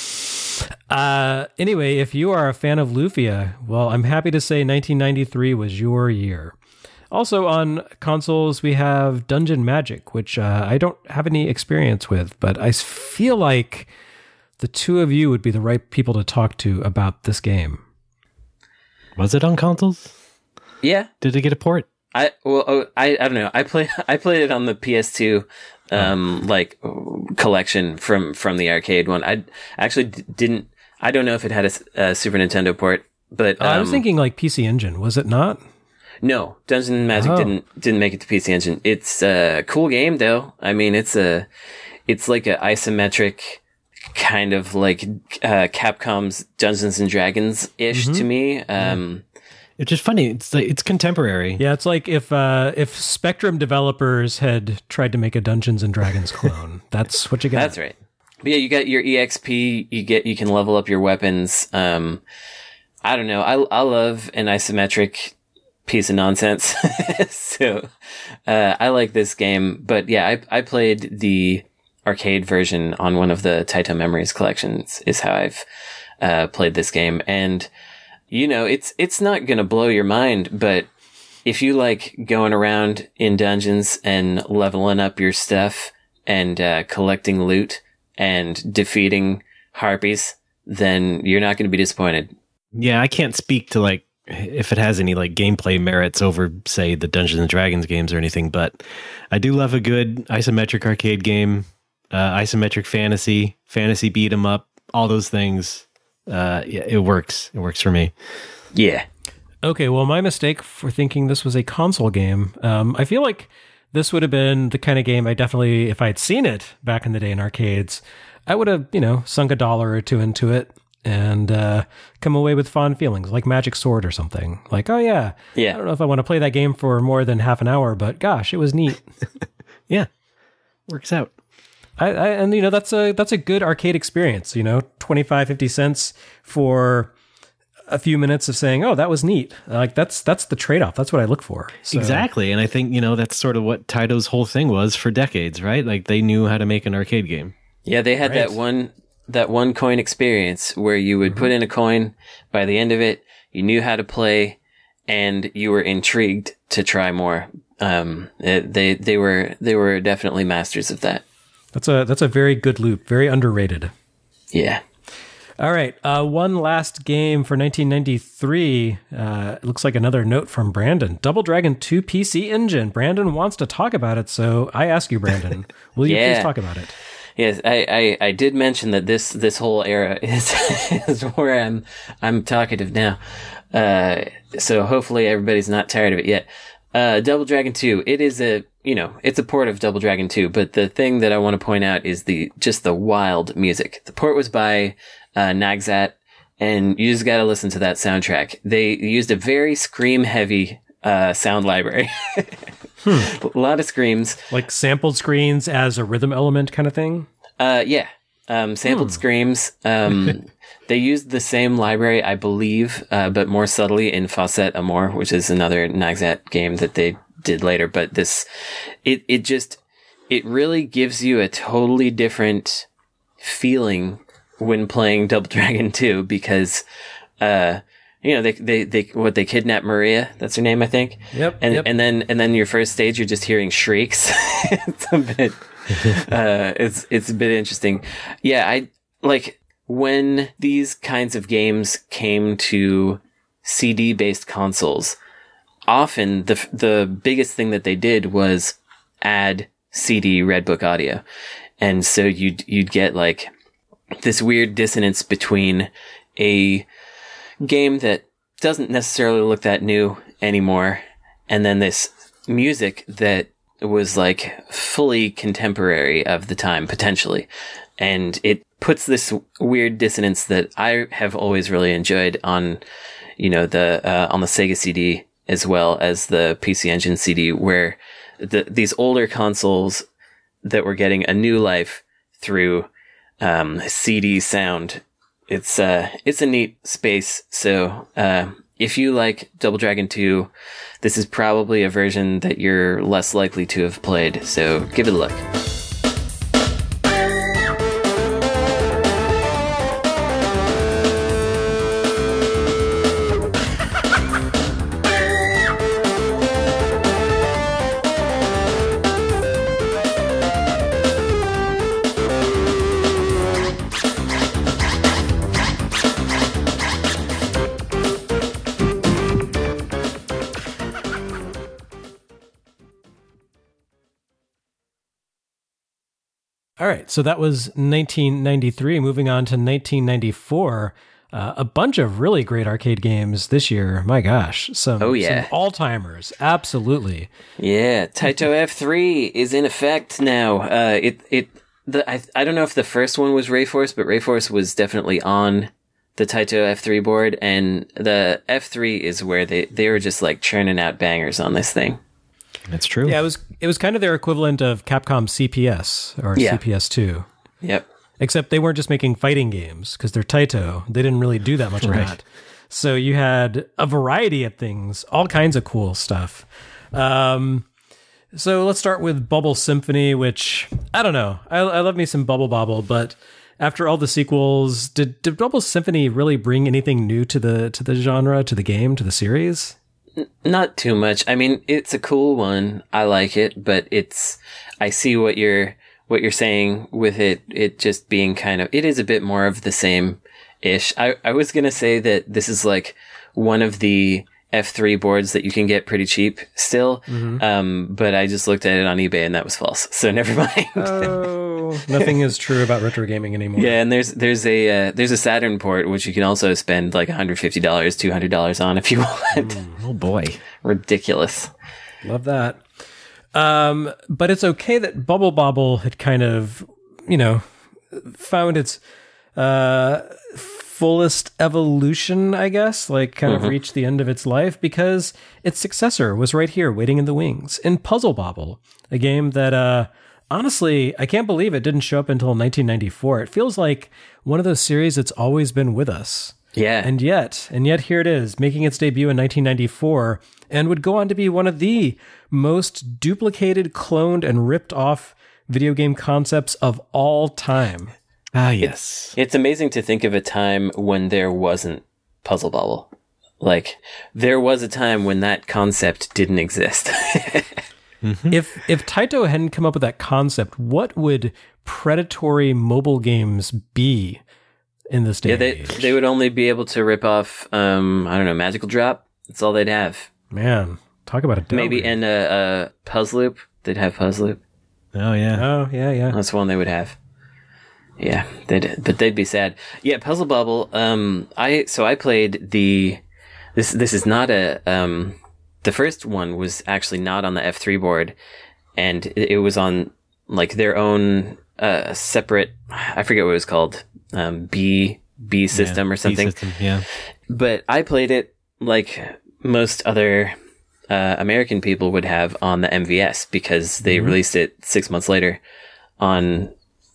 anyway, if you are a fan of Lufia, well, I'm happy to say 1993 was your year. Also on consoles, we have Dungeon Magic, which I don't have any experience with, but I feel like the two of you would be the right people to talk to about this game. Was it on consoles?
Yeah.
Did it get a port?
I don't know. I played it on the PS2 collection from the arcade one. I actually didn't. I don't know if it had a Super Nintendo port, but
I was thinking like PC Engine. Was it not?
No, Dungeon Magic didn't make it to PC Engine. It's a cool game though. I mean, it's like an isometric kind of like Capcom's Dungeons and Dragons ish to me.
It's just funny. It's contemporary.
Yeah, it's like if Spectrum developers had tried to make a Dungeons and Dragons clone. That's what you got.
That's right. But yeah, you got your EXP. You can level up your weapons. I don't know. I love an isometric piece of nonsense. So I like this game. But yeah, I played the arcade version on one of the Taito Memories collections. Is how I've played this game. And you know, it's not going to blow your mind, but if you like going around in dungeons and leveling up your stuff and collecting loot and defeating harpies, then you're not going to be disappointed.
Yeah, I can't speak to like if it has any like gameplay merits over, say, the Dungeons and Dragons games or anything, but I do love a good isometric arcade game, isometric fantasy beat 'em up, all those things. Yeah, it works. It works for me.
Yeah.
Okay, well, my mistake for thinking this was a console game. I feel like this would have been the kind of game I definitely, if I'd seen it back in the day in arcades, I would have, sunk $1 or $2 into it and come away with fond feelings, like Magic Sword or something. Like, oh yeah, I don't know if I want to play that game for more than half an hour, but gosh, it was neat.
Yeah, works out.
And that's a good arcade experience, 25, 50 cents for a few minutes of saying, oh, that was neat. Like that's the trade-off. That's what I look for. So.
Exactly. And I think, that's sort of what Taito's whole thing was for decades, right? Like they knew how to make an arcade game.
Yeah. They had that one coin experience where you would put in a coin. By the end of it, you knew how to play and you were intrigued to try more. They were definitely masters of that.
That's a very good loop, very underrated.
Yeah.
All right, one last game for 1993. It looks like another note from Brandon. Double Dragon 2 PC Engine. Brandon wants to talk about it, so I ask you, Brandon, will you please talk about it?
Yes, I did mention that this whole era is where I'm talkative now. So hopefully everybody's not tired of it yet. Double Dragon 2, it is it's a port of Double Dragon 2, but the thing that I want to point out is just the wild music. The port was by Nagsat, and you just got to listen to that soundtrack. They used a very scream-heavy sound library. A lot of screams.
Like sampled screens as a rhythm element kind of thing?
Yeah. Sampled screams. They used the same library, I believe, but more subtly in Fawcett Amour, which is another Nagsat game that they did later. But it really gives you a totally different feeling when playing Double Dragon 2 because, they kidnap Maria. That's her name, I think.
Yep.
And then your first stage, you're just hearing shrieks. It's a bit, it's a bit interesting. Yeah. I like when these kinds of games came to CD based consoles, often the biggest thing that they did was add CD Redbook audio. And so you'd get like this weird dissonance between a game that doesn't necessarily look that new anymore. And then this music that was like fully contemporary of the time, potentially. And it puts this weird dissonance that I have always really enjoyed on, on the Sega CD as well as the PC Engine CD, where these older consoles that were getting a new life through CD sound. It's a neat space. So if you like Double Dragon 2, this is probably a version that you're less likely to have played. So give it a look.
All right, so that was 1993. Moving on to 1994, a bunch of really great arcade games this year. My gosh, some all-timers, absolutely.
Yeah, Taito F3 is in effect now. I don't know if the first one was Rayforce, but Rayforce was definitely on the Taito F3 board, and the F3 is where they were just like churning out bangers on this thing.
That's true.
Yeah, it was kind of their equivalent of Capcom CPS or CPS2.
Yep.
Except they weren't just making fighting games because they're Taito. They didn't really do that much of that. So you had a variety of things, all kinds of cool stuff. So let's start with Bubble Symphony, which I don't know. I love me some Bubble Bobble, but after all the sequels, did Bubble Symphony really bring anything new to the genre, to the game, to the series?
Not too much. I mean, it's a cool one. I like it, but I see what you're saying with it just being it is a bit more of the same-ish. I was going to say that this is like one of the F3 boards that you can get pretty cheap still. Mm-hmm. But I just looked at it on eBay and that was false. So never mind.
Oh, nothing is true about retro gaming anymore.
Yeah. And there's a Saturn port, which you can also spend like $150, $200 on if you want.
Oh boy.
Ridiculous. Love that. But it's okay that Bubble Bobble had kind of, found its, fullest evolution, I guess, like kind of reached the end of its life, because its successor was right here waiting in the wings in Puzzle Bobble, a game that honestly I can't believe it didn't show up until 1994. It feels like one of those series that's always been with us.
Yeah.
And yet here it is, making its debut in 1994, and would go on to be one of the most duplicated, cloned, and ripped off video game concepts of all time.
Ah, yes.
It's amazing to think of a time when there wasn't Puzzle Bobble. Like, there was a time when that concept didn't exist.
Mm-hmm. If Taito hadn't come up with that concept, what would predatory mobile games be in this day and age?
They would only be able to rip off, Magical Drop. That's all they'd have.
Man, talk about a downgrade.
Maybe in a Puzzle Loop. They'd have Puzzle Loop.
Oh, yeah.
Oh, yeah.
That's one they would have. Yeah, they'd be sad. Yeah, Puzzle Bobble. I played this is not the first one was actually not on the F3 board, and it was on like their own separate. I forget what it was called. B system or something.
B system, yeah.
But I played it like most other American people would have on the MVS because they released it 6 months later on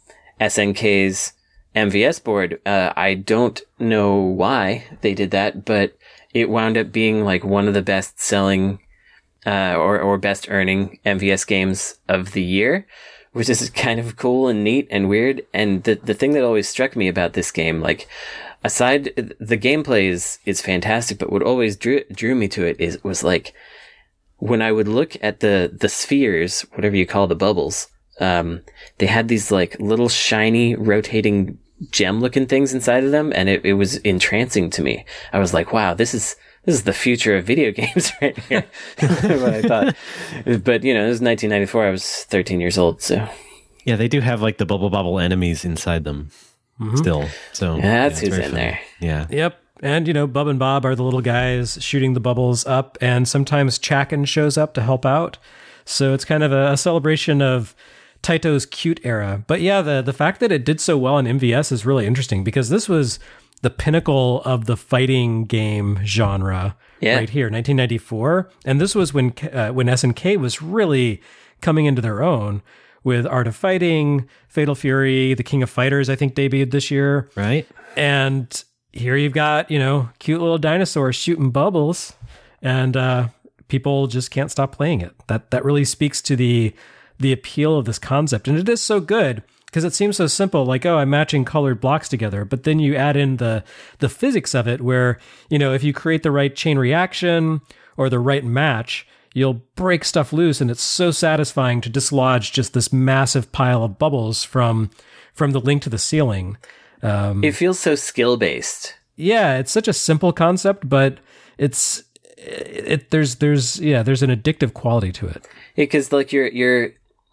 SNK's MVS board. I don't know why they did that, but it wound up being like one of the best selling or best earning MVS games of the year, which is kind of cool and neat and weird. And the thing that always struck me about this game, like aside, the gameplay is fantastic, but what always drew me to it was like when I would look at the spheres, whatever you call the bubbles, they had these like little shiny rotating gem looking things inside of them. And it was entrancing to me. I was like, wow, this is the future of video games right here. What I thought, but it was 1994. I was 13 years old. So
yeah, they do have like the Bubble Bobble enemies inside them still. So
yeah, that's who's in there.
Yeah.
Yep. And, Bub and Bob are the little guys shooting the bubbles up, and sometimes Chacken shows up to help out. So it's kind of a celebration of Taito's cute era. But yeah, the fact that it did so well in MVS is really interesting, because this was the pinnacle of the fighting game genre right here, 1994. And this was when SNK was really coming into their own with Art of Fighting, Fatal Fury, The King of Fighters, I think debuted this year.
Right.
And here you've got, cute little dinosaurs shooting bubbles, and people just can't stop playing it. That really speaks to the appeal of this concept. And it is so good because it seems so simple, like, oh, I'm matching colored blocks together. But then you add in the physics of it where, if you create the right chain reaction or the right match, you'll break stuff loose. And it's so satisfying to dislodge just this massive pile of bubbles from the link to the ceiling.
It feels so skill-based. Yeah,
it's such a simple concept, but there's an addictive quality to it.
Yeah, because like you're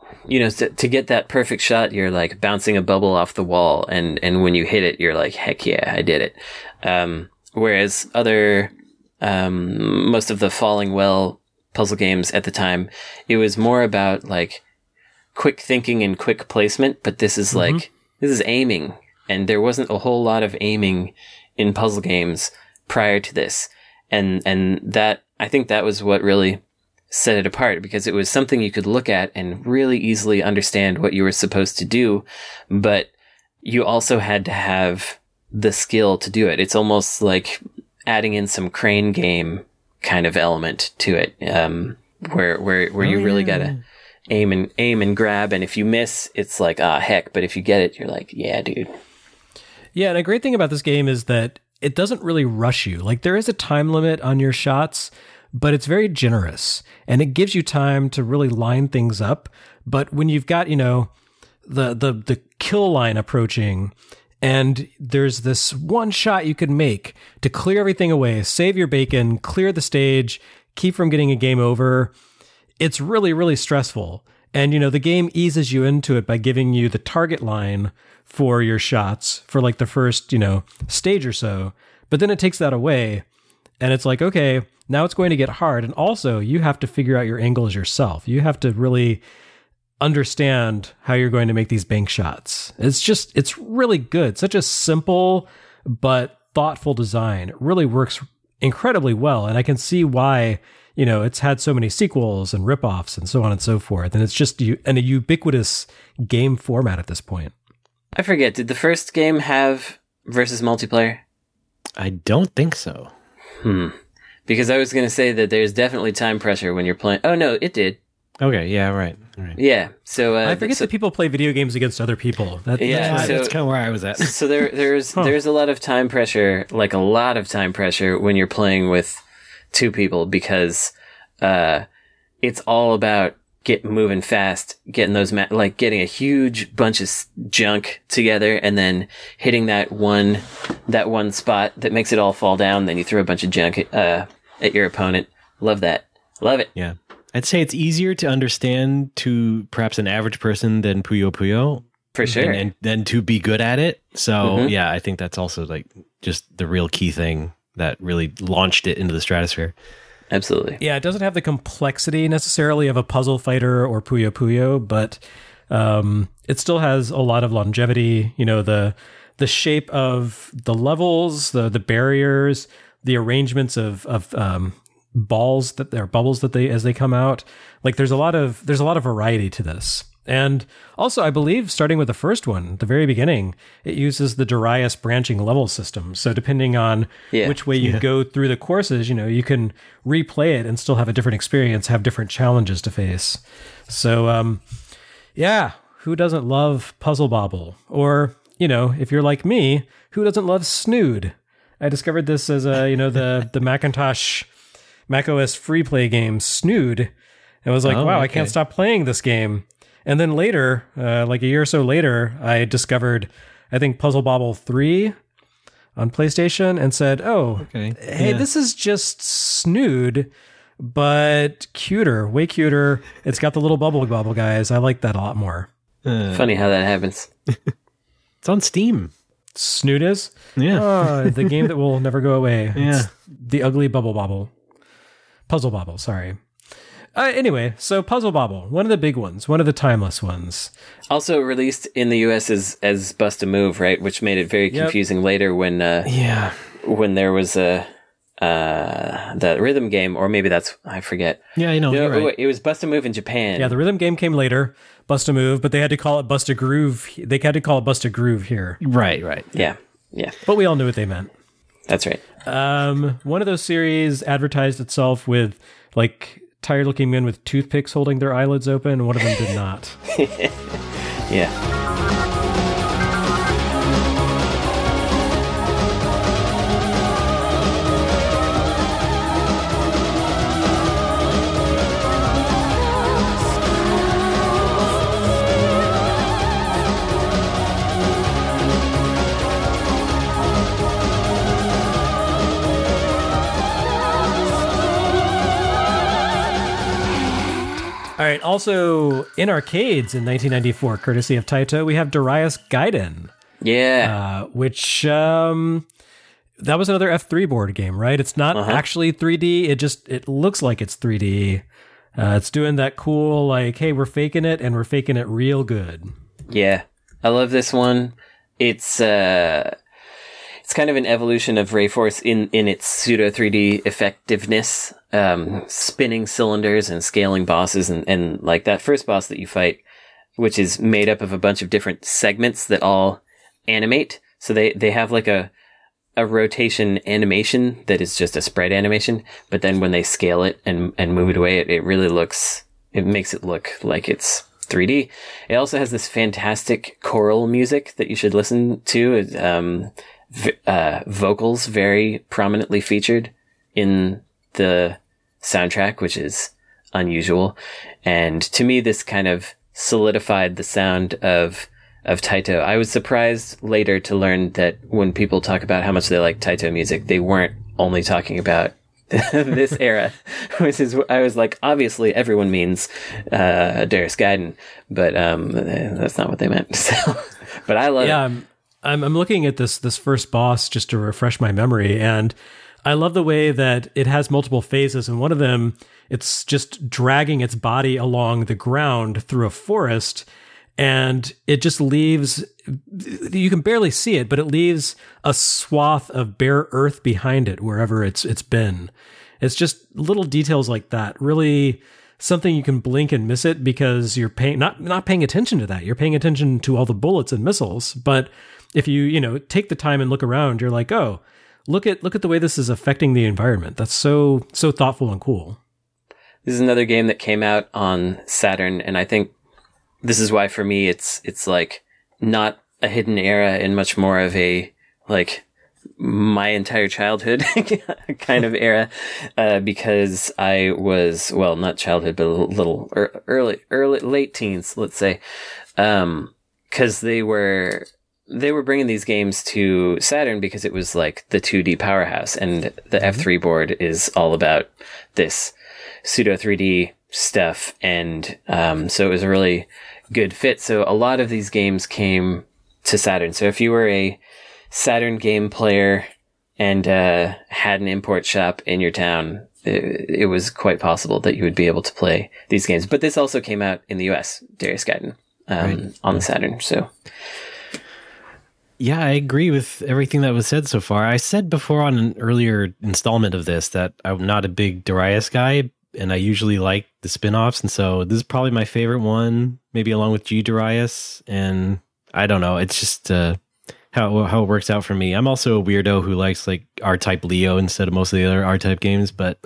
to get that perfect shot, you're like bouncing a bubble off the wall, and when you hit it, you're like, heck yeah, I did it. Whereas other most of the Falling Well puzzle games at the time, it was more about like quick thinking and quick placement, but this is like this is aiming. And there wasn't a whole lot of aiming in puzzle games prior to this. And that, I think that was what really set it apart, because it was something you could look at and really easily understand what you were supposed to do, but you also had to have the skill to do it. It's almost like adding in some crane game kind of element to it, where you really gotta aim and grab, and if you miss, it's like, heck, but if you get it, you're like, yeah, dude.
Yeah, and a great thing about this game is that it doesn't really rush you. Like, there is a time limit on your shots, but it's very generous, and it gives you time to really line things up. But when you've got, the kill line approaching, and there's this one shot you can make to clear everything away, save your bacon, clear the stage, keep from getting a game over, it's really, really stressful. And, the game eases you into it by giving you the target line for your shots for like the first, stage or so. But then it takes that away, and it's like, okay, now it's going to get hard. And also you have to figure out your angles yourself. You have to really understand how you're going to make these bank shots. It's really good. Such a simple but thoughtful design. It really works incredibly well. And I can see why, it's had so many sequels and ripoffs and so on and so forth. And it's just a ubiquitous game format at this point.
I forget, did the first game have versus multiplayer?
I don't think so.
Because I was going to say that there's definitely time pressure when you're playing. Oh, no, it did.
Okay, yeah, right.
Yeah, so...
I forget that people play video games against other people.
That's kind of where I was at.
So there's a lot of time pressure, like a lot of time pressure when you're playing with two people, because it's all about moving fast, getting those getting a huge bunch of junk together, and then hitting that one spot that makes it all fall down. Then you throw a bunch of junk at your opponent. Love that. Love it.
Yeah, I'd say it's easier to understand to perhaps an average person than Puyo Puyo,
for sure,
and then to be good at it. So yeah, I think that's also like just the real key thing that really launched it into the stratosphere.
Absolutely.
Yeah, it doesn't have the complexity necessarily of a Puzzle Fighter or Puyo Puyo, but it still has a lot of longevity. The shape of the levels, the barriers, the arrangements of balls that are bubbles that as they come out. Like, there's a lot of variety to this. And also, I believe, starting with the first one, the very beginning, it uses the Darius branching level system. So depending on which way you go through the courses, you can replay it and still have a different experience, have different challenges to face. So, who doesn't love Puzzle Bobble? Or, if you're like me, who doesn't love Snood? I discovered this as the Macintosh macOS free play game Snood. And I was like, wow, I can't stop playing this game. And then later, like a year or so later, I discovered, I think, Puzzle Bobble 3 on PlayStation, and said, hey, this is just Snood, but cuter, way cuter. It's got the little bubble guys. I like that a lot more.
Funny how that happens.
It's on Steam.
Snoot is?
Yeah.
The game that will never go away.
Yeah.
It's the ugly Puzzle Bobble, sorry. Anyway, so Puzzle Bobble, one of the big ones, one of the timeless ones.
Also released in the US as Bust a Move, right? Which made it very confusing later when there was the rhythm game, or maybe I forget.
Yeah, I know.
No,
you're right.
it was Bust a Move in Japan.
Yeah, the rhythm game came later, Bust a Move, but they had to call it Bust a Groove. They had to call it Bust a Groove here.
Right.
Yeah.
But we all knew what they meant.
That's right.
One of those series advertised itself with like tired-looking men with toothpicks holding their eyelids open. One of them did not.
Yeah.
All right. Also, in arcades in 1994, courtesy of Taito, we have Darius Gaiden.
Yeah.
Which that was another F3 board game, right? It's not actually 3D. It looks like it's 3D. It's doing that cool, like, hey, we're faking it, and we're faking it real good.
Yeah. I love this one. It's kind of an evolution of Rayforce in its pseudo 3D effectiveness, spinning cylinders and scaling bosses, and like that first boss that you fight, which is made up of a bunch of different segments that all animate. So they have like a rotation animation that is just a sprite animation, but then when they scale it and move it away, it really makes it look like it's 3D. It also has this fantastic choral music that you should listen to. Vocals very prominently featured in the soundtrack, which is unusual. And to me, this kind of solidified the sound of Taito. I was surprised later to learn that when people talk about how much they like Taito music, they weren't only talking about this era, which is, I was like, obviously everyone means Darius Gaiden, but that's not what they meant. So, but I love it.
I'm looking at this first boss just to refresh my memory, and I love the way that it has multiple phases, and one of them, it's just dragging its body along the ground through a forest, and it just leaves, you can barely see it, but it leaves a swath of bare earth behind it wherever it's been. It's just little details like that, really something you can blink and miss it because you're not paying attention to that. You're paying attention to all the bullets and missiles, but if you take the time and look around, you're like, oh, look at the way this is affecting the environment. That's so thoughtful and cool.
This is another game that came out on Saturn, and I think this is why for me it's like not a hidden era and much more of a like my entire childhood kind of era, because I was, well, not childhood, but a little early late teens, let's say, because they were bringing these games to Saturn because it was like the 2D powerhouse, and the F3 board is all about this pseudo 3D stuff. And so it was a really good fit. So a lot of these games came to Saturn. So if you were a Saturn game player and had an import shop in your town, it was quite possible that you would be able to play these games. But this also came out in the US, Darius Gaiden, on the Saturn. So
yeah, I agree with everything that was said so far. I said before on an earlier installment of this that I'm not a big Darius guy, and I usually like the spin-offs, and so this is probably my favorite one, maybe along with G Darius, and I don't know, it's just how it works out for me. I'm also a weirdo who likes like R-Type Leo instead of most of the other R-Type games, but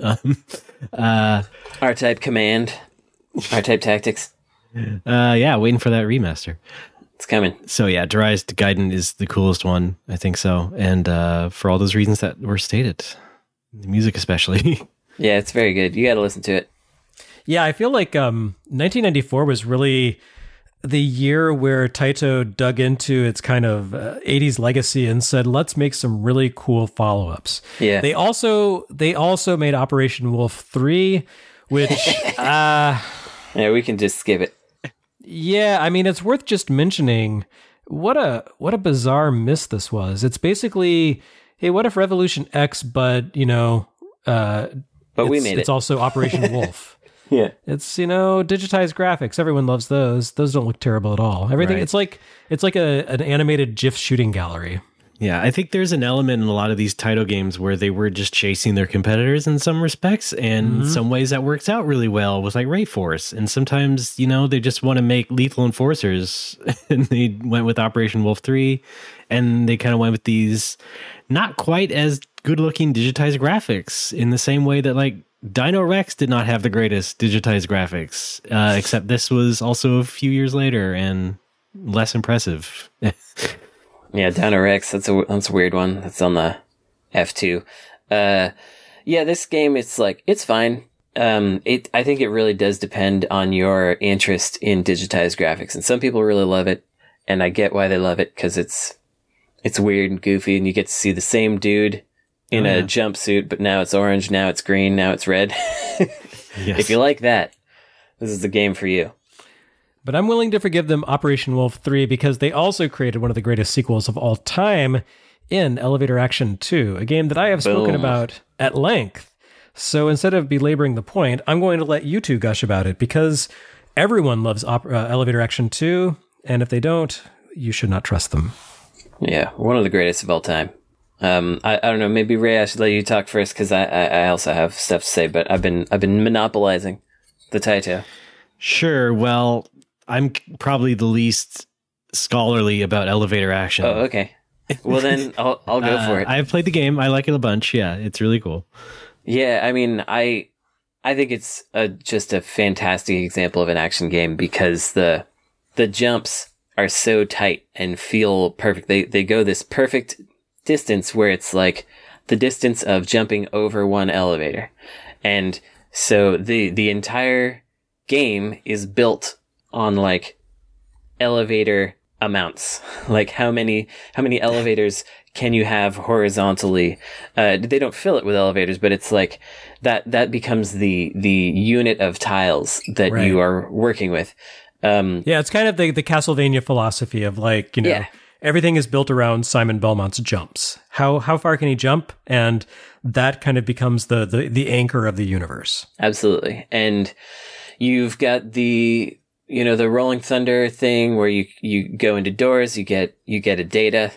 R-Type Command, R-Type Tactics.
Yeah, waiting for that remaster.
It's coming.
So yeah, Darius Gaiden is the coolest one, I think so. And for all those reasons that were stated, the music especially.
Yeah, it's very good. You got to listen to it.
Yeah, I feel like 1994 was really the year where Taito dug into its kind of 80s legacy and said, let's make some really cool follow-ups.
Yeah.
They also made Operation Wolf 3, which...
yeah, we can just skip it.
Yeah, I mean, it's worth just mentioning what a bizarre miss this was. It's basically, hey, what if Revolution X, but
we made it.
It's also Operation Wolf.
Yeah.
It's, digitized graphics. Everyone loves those. Those don't look terrible at all. Everything,
Right.
it's like an animated GIF shooting gallery.
Yeah, I think there's an element in a lot of these Taito games where they were just chasing their competitors in some respects, and in some ways that works out really well with like Ray Force. And sometimes, they just want to make Lethal Enforcers, and they went with Operation Wolf 3, and they kind of went with these not quite as good-looking digitized graphics in the same way that like Dino Rex did not have the greatest digitized graphics, except this was also a few years later and less impressive.
Yeah, Dino Rex, that's a weird one. That's on the F2. This game, it's fine. I think it really does depend on your interest in digitized graphics. And some people really love it, and I get why they love it, because it's weird and goofy, and you get to see the same dude in a jumpsuit, but now it's orange, now it's green, now it's red.
Yes.
If you like that, this is the game for you.
But I'm willing to forgive them Operation Wolf 3 because they also created one of the greatest sequels of all time in Elevator Action 2, a game that I have spoken about at length. So instead of belaboring the point, I'm going to let you two gush about it because everyone loves Elevator Action 2, and if they don't, you should not trust them.
Yeah, one of the greatest of all time. I don't know, maybe Ray, I should let you talk first because I also have stuff to say, but I've been monopolizing the Taito.
Sure, well, I'm probably the least scholarly about Elevator Action.
Oh, okay. Well, then I'll go for it.
I've played the game. I like it a bunch. Yeah, it's really cool.
Yeah, I mean, I think it's just a fantastic example of an action game because the jumps are so tight and feel perfect. They go this perfect distance where it's like the distance of jumping over one elevator. And so the entire game is built on like elevator amounts, like how many elevators can you have horizontally? They don't fill it with elevators, but it's like that becomes the unit of tiles that you are working with.
It's kind of the Castlevania philosophy of like, everything is built around Simon Belmont's jumps. How far can he jump? And that kind of becomes the anchor of the universe.
Absolutely. And you've got the Rolling Thunder thing where you go into doors, you get a data,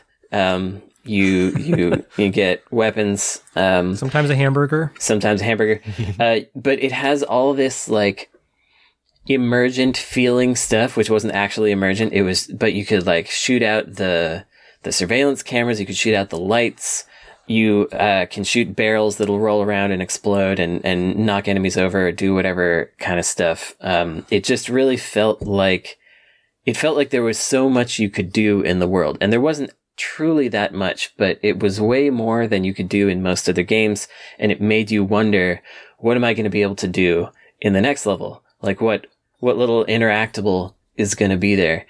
you get weapons,
sometimes a hamburger,
but it has all this like emergent feeling stuff, which wasn't actually emergent. But you could like shoot out the surveillance cameras, you could shoot out the lights. You can shoot barrels that'll roll around and explode and knock enemies over or do whatever kind of stuff. It just really felt like there was so much you could do in the world. And there wasn't truly that much, but it was way more than you could do in most other games. And it made you wonder, what am I going to be able to do in the next level? Like what little interactable is going to be there?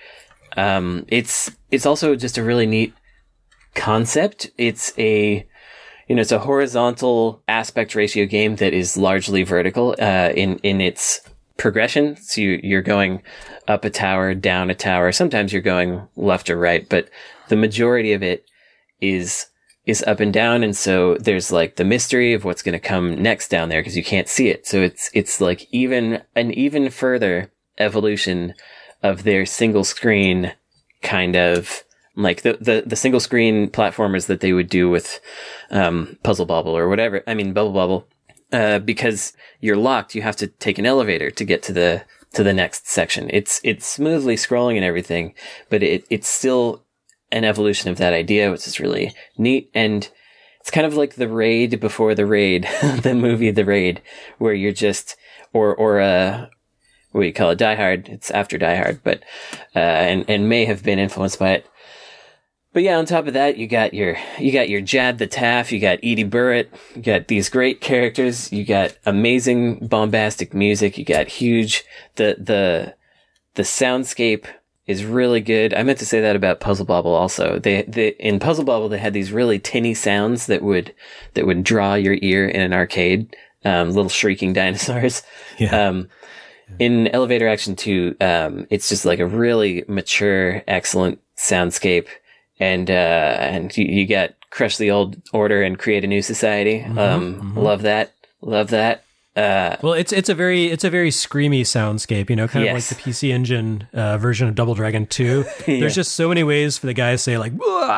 It's also just a really neat concept. It's a horizontal aspect ratio game that is largely vertical in its progression. So you're going up a tower, down a tower. Sometimes you're going left or right, but the majority of it is up and down. And so there's like the mystery of what's going to come next down there because you can't see it. So it's like an even further evolution of their single screen kind of like the single screen platformers that they would do with Puzzle Bobble or whatever. I mean, Bubble Bobble, because you're locked. You have to take an elevator to get to the next section. It's smoothly scrolling and everything, but it's still an evolution of that idea, which is really neat. And it's kind of like The Raid before The Raid, the movie The Raid, where you're just or what do you call it? Die Hard. It's after Die Hard, but and may have been influenced by it. But yeah, on top of that, you got your Jad the Taff, you got Edie Burritt, you got these great characters, you got amazing bombastic music, you got huge the soundscape is really good. I meant to say that about Puzzle Bobble also. They in Puzzle Bobble they had these really tinny sounds that would draw your ear in an arcade, little shrieking dinosaurs.
Yeah.
In Elevator Action 2, it's just like a really mature, excellent soundscape, and you get crush the old order and create a new society. Love that.
Well, it's a very screamy soundscape, kind of like the PC Engine version of Double Dragon 2. There's just so many ways for the guys to say like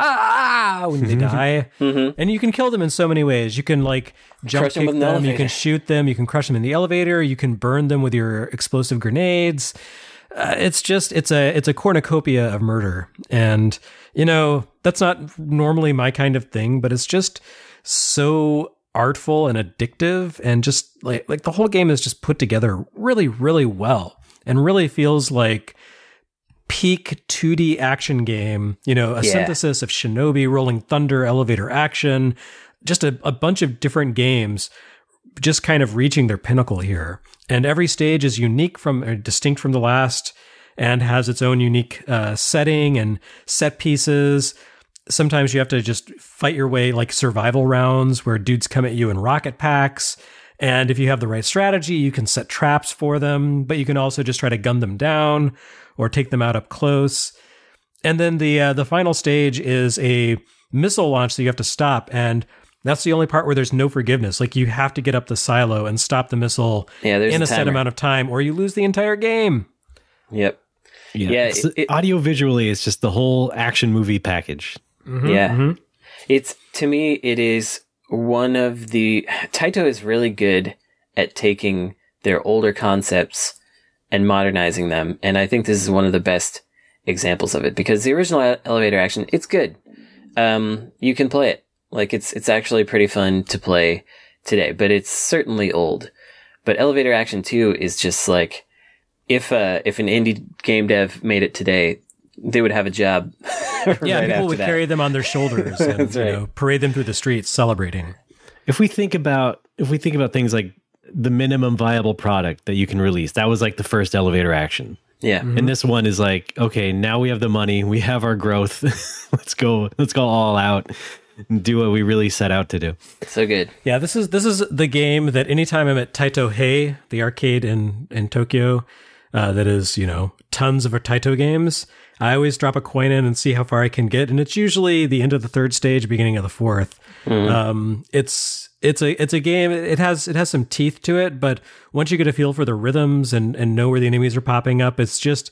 when they die, and you can kill them in so many ways. You can like jump kick them, you can shoot them, you can crush them in the elevator, you can burn them with your explosive grenades. It's a cornucopia of murder, and that's not normally my kind of thing, but it's just so artful and addictive, and just like the whole game is just put together really, really well, and really feels like peak 2D action game, a synthesis of Shinobi, Rolling Thunder, elevator action, just a bunch of different games just kind of reaching their pinnacle here. And every stage is distinct from the last, and has its own unique setting and set pieces. Sometimes you have to just fight your way, like survival rounds where dudes come at you in rocket packs. And if you have the right strategy, you can set traps for them, but you can also just try to gun them down or take them out up close. And then the final stage is a missile launch that you have to stop. And that's the only part where there's no forgiveness. Like, you have to get up the silo and stop the missile in a set amount of time, or you lose the entire game.
Yep.
Yeah. Audio visually, it's just the whole action movie package.
Mm-hmm. Yeah. Mm-hmm. To me, it is one of the... Taito is really good at taking their older concepts and modernizing them. And I think this is one of the best examples of it, because the original elevator action, it's good. You can play it. Like, it's actually pretty fun to play today, but it's certainly old. But Elevator Action 2 is just like, if an indie game dev made it today, they would have a job.
People would carry them on their shoulders and parade them through the streets celebrating.
If we think about things like the minimum viable product that you can release, that was like the first Elevator Action.
Yeah.
Mm-hmm. And this one is like, okay, now we have the money, we have our growth. let's go all out and do what we really set out to do.
So good.
Yeah, this is the game that anytime I'm at Taito Hei, the arcade in Tokyo, that is, tons of Taito games, I always drop a coin in and see how far I can get, and it's usually the end of the third stage, beginning of the fourth. Mm-hmm. It's a game. It has some teeth to it, but once you get a feel for the rhythms and know where the enemies are popping up, it's just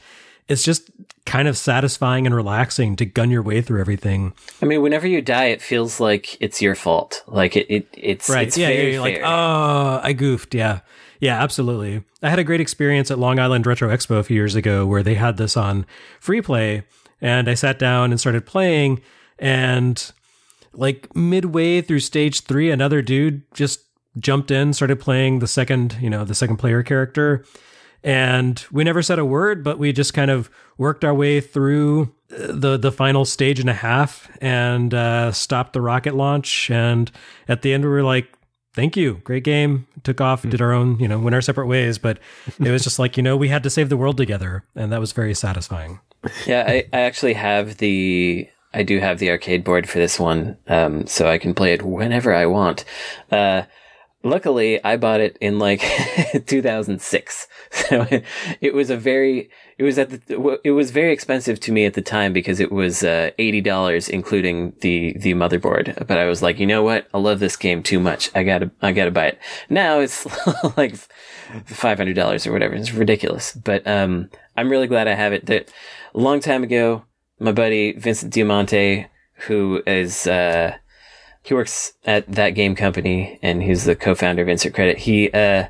kind of satisfying and relaxing to gun your way through everything.
I mean, whenever you die, it feels like it's your fault. Like it's
right.
It's very
you're
fair.
Like, oh, I goofed. Yeah, absolutely. I had a great experience at Long Island Retro Expo a few years ago where they had this on free play, and I sat down and started playing, and like midway through stage 3, another dude just jumped in, started playing the second player character. And we never said a word, but we just kind of worked our way through the final stage and a half, and stopped the rocket launch. And at the end, we were like, thank you. Great game. Took off, did our own, went our separate ways. But it was just like, we had to save the world together. And that was very satisfying.
Yeah, I actually have I do have the arcade board for this one. So I can play it whenever I want. Luckily, I bought it in like 2006. So it was very expensive to me at the time because it was $80 including the motherboard. But I was like, you know what? I love this game too much. I gotta buy it. Now it's like $500 or whatever. It's ridiculous. But I'm really glad I have it. That a long time ago, my buddy Vincent Diamante, who is he works at that game company, and he's the co-founder of Insert Credit. He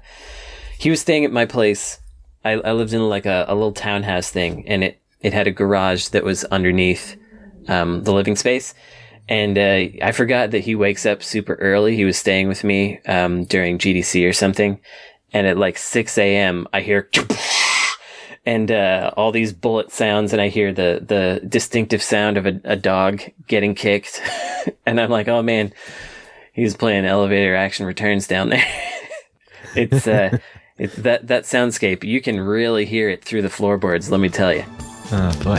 was staying at my place. I lived in like a little townhouse thing, and it had a garage that was underneath the living space. And I forgot that he wakes up super early. He was staying with me during GDC or something, and at like 6 a.m. I hear and all these bullet sounds, and I hear the distinctive sound of a dog getting kicked. And I'm like, oh man, he's playing Elevator Action Returns down there. It's that soundscape. You can really hear it through the floorboards, let me tell you.
Oh boy.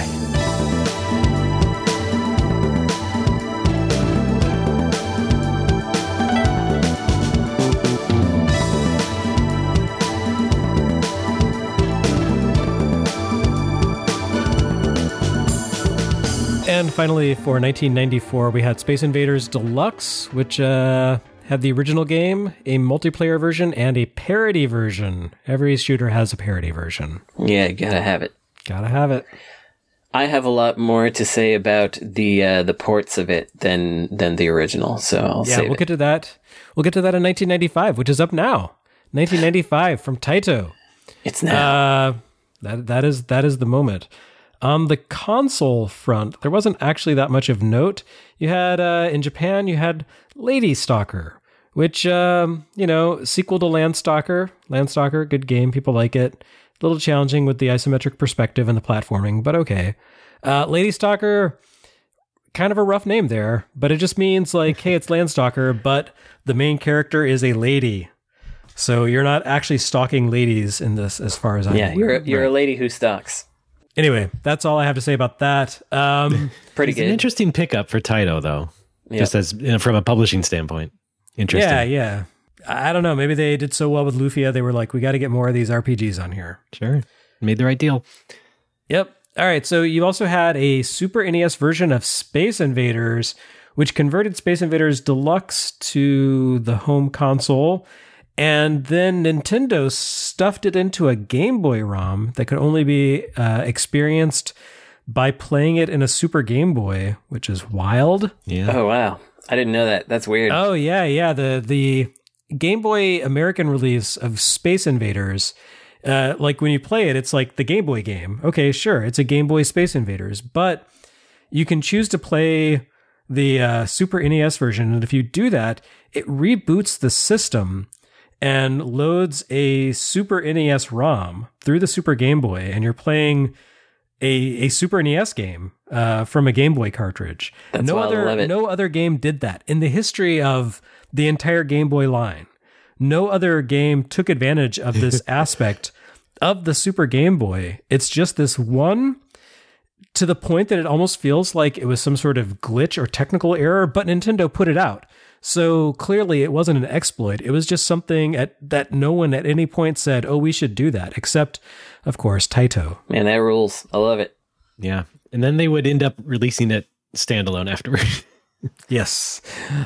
And finally, for 1994, we had Space Invaders Deluxe, which had the original game, a multiplayer version, and a parody version. Every shooter has a parody version.
Yeah, gotta have it.
Gotta have it.
I have a lot more to say about the ports of it than the original, so I'll save
we'll get to that. We'll get to that in 1995, which is up now. 1995 from Taito.
It's now.
That is the moment. On the console front, there wasn't actually that much of note. You had in Japan, you had Lady Stalker, which sequel to Landstalker. Landstalker, good game, people like it. A little challenging with the isometric perspective and the platforming, but okay. Lady Stalker, kind of a rough name there, but it just means like, hey, it's Landstalker, but the main character is a lady. So you're not actually stalking ladies in this, as far as I'm aware.
You're a lady who stalks.
Anyway, that's all I have to say about that.
Pretty good.
An interesting pickup for Taito, though, just as from a publishing standpoint. Interesting.
Yeah. I don't know. Maybe they did so well with Lufia. They were like, we got to get more of these RPGs on here.
Sure. Made the right deal.
Yep. All right. So you also had a Super NES version of Space Invaders, which converted Space Invaders Deluxe to the home console. And then Nintendo stuffed it into a Game Boy ROM that could only be experienced by playing it in a Super Game Boy, which is wild.
Yeah.
Oh, wow. I didn't know that. That's weird.
Oh, yeah. The Game Boy American release of Space Invaders, like when you play it, it's like the Game Boy game. Okay, sure, it's a Game Boy Space Invaders, but you can choose to play the Super NES version, and if you do that, it reboots the system and loads a Super NES ROM through the Super Game Boy, and you're playing a Super NES game from a Game Boy cartridge.
That's why I love it.
No other game did that in the history of the entire Game Boy line. No other game took advantage of this aspect of the Super Game Boy. It's just this one, to the point that it almost feels like it was some sort of glitch or technical error, but Nintendo put it out. So clearly it wasn't an exploit. It was just something that no one at any point said, oh, we should do that, except, of course, Taito.
Man, that rules. I love it.
Yeah. And then they would end up releasing it standalone afterward.
Yes.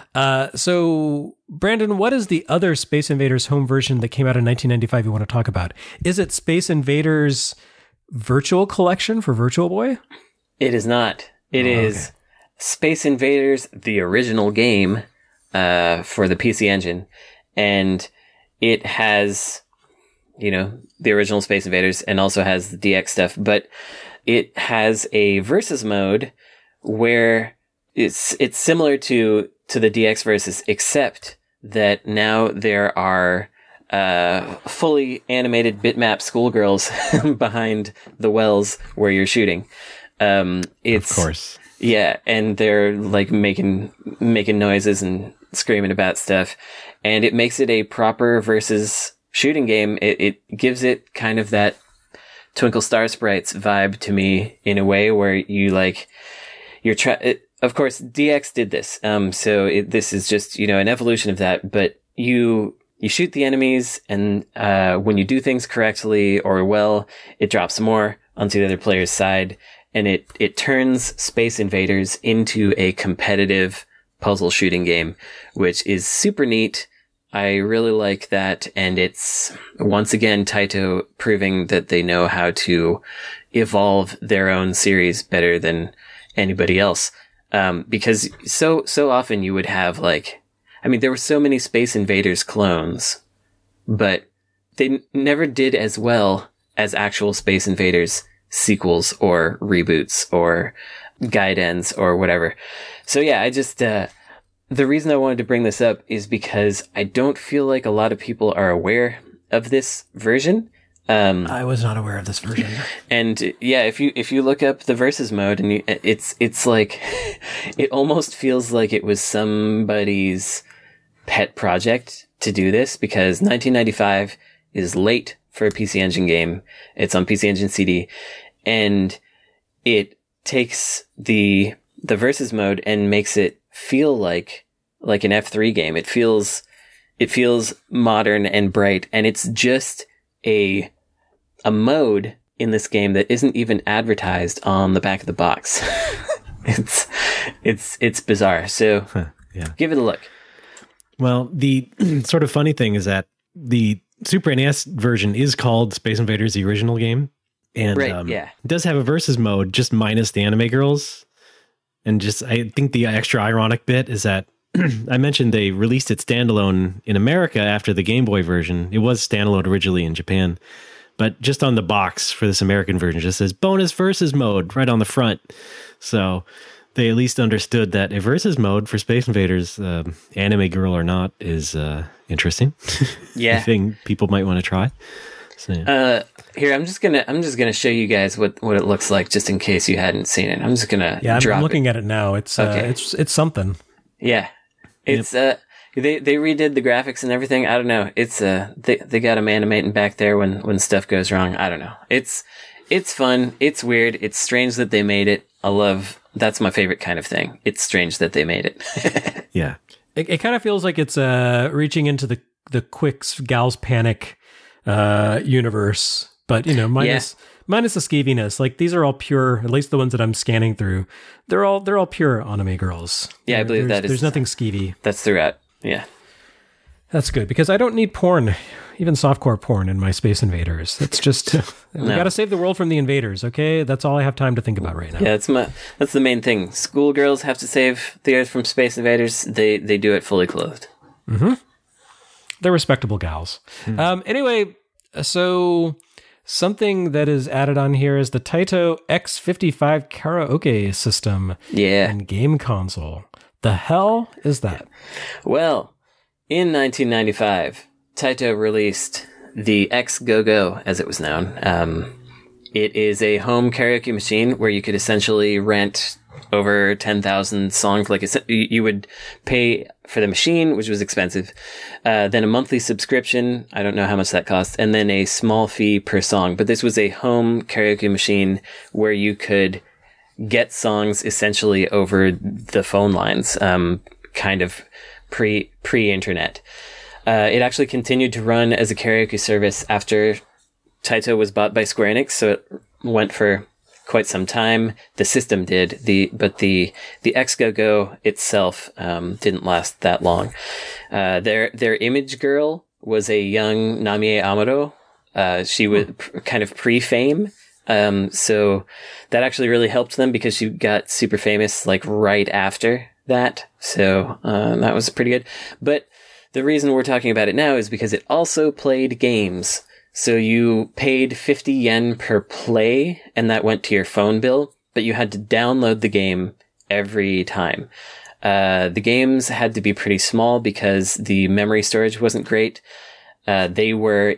So, Brandon, what is the other Space Invaders home version that came out in 1995 you want to talk about? Is it Space Invaders Virtual Collection for Virtual Boy?
It is not. It is Space Invaders, the original game for the PC Engine. And it has, the original Space Invaders and also has the DX stuff. But it has a versus mode where it's similar to the DX versus, except that now there are fully animated bitmap schoolgirls behind the wells where you're shooting. It's,
of course.
Yeah, and they're like making noises and screaming about stuff, and it makes it a proper versus shooting game. It gives it kind of that Twinkle Star Sprites vibe to me, in a way where of course, DX did this. So this is just, an evolution of that, but you shoot the enemies, and when you do things correctly or well, it drops more onto the other player's side, and it turns Space Invaders into a competitive puzzle shooting game, which is super neat. I really like that, and it's, once again, Taito proving that they know how to evolve their own series better than anybody else. Because so often you would have there were so many Space Invaders clones, but they never did as well as actual Space Invaders sequels or reboots or Gaidens or whatever. So yeah, I just, the reason I wanted to bring this up is because I don't feel like a lot of people are aware of this version.
I was not aware of this version.
And yeah, if you look up the versus mode, and it's like, it almost feels like it was somebody's pet project to do this, because 1995 is late for a PC Engine game. It's on PC Engine CD, and it takes the versus mode and makes it feel like an F3 game. It feels modern and bright, and it's just a mode in this game that isn't even advertised on the back of the box. It's bizarre. So
Yeah.
give it a look.
Well, the sort of funny thing is that the Super NES version is called Space Invaders, the original game. And it does have a versus mode, just minus the anime girls. And just, I think the extra ironic bit is that I mentioned they released it standalone in America after the Game Boy version. It was standalone originally in Japan. But just on the box for this American version, it just says bonus versus mode right on the front. So they at least understood that a versus mode for Space Invaders, anime girl or not, is interesting.
Yeah.
A thing people might want to try. So, yeah.
Here, I'm just gonna show you guys what it looks like, just in case you hadn't seen it. I'm just gonna
I'm looking at it now. It's it's something.
Yeah, it's they redid the graphics and everything. I don't know. It's they got them animating back there when stuff goes wrong. I don't know. It's fun. It's weird. It's strange that they made it. That's my favorite kind of thing. It's strange that they made it.
Yeah.
It kind of feels like it's reaching into the Quicks Gals Panic universe, but minus the skeeviness. Like, these are all pure, at least the ones that I'm scanning through. They're all pure anime girls.
Yeah, I believe
there's nothing skeevy.
That's throughout. Yeah.
That's good, because I don't need porn, even softcore porn, in my Space Invaders. It's just we got to save the world from the invaders. Okay, that's all I have time to think about right now.
Yeah, that's the main thing. Schoolgirls have to save the Earth from Space Invaders. They do it fully clothed.
Mm-hmm. They're respectable gals. Anyway, so something that is added on here is the Taito X55 karaoke system.
Yeah.
And game console. The hell is that?
Well, in 1995, Taito released the X-Go-Go, as it was known. It is a home karaoke machine where you could essentially rent over 10,000 songs. Like, you would pay for the machine, which was expensive, then a monthly subscription. I don't know how much that cost, and then a small fee per song. But this was a home karaoke machine where you could get songs essentially over the phone lines, kind of pre-internet. It actually continued to run as a karaoke service after Taito was bought by Square Enix, so it went for quite some time. The system did, but the X-Go-Go itself didn't last that long. Their image girl was a young Namie Amuro. She was kind of pre-fame. So that actually really helped them, because she got super famous like right after that. So that was pretty good. But the reason we're talking about it now is because it also played games. So you paid 50 yen per play, and that went to your phone bill, but you had to download the game every time. The games had to be pretty small because the memory storage wasn't great. They were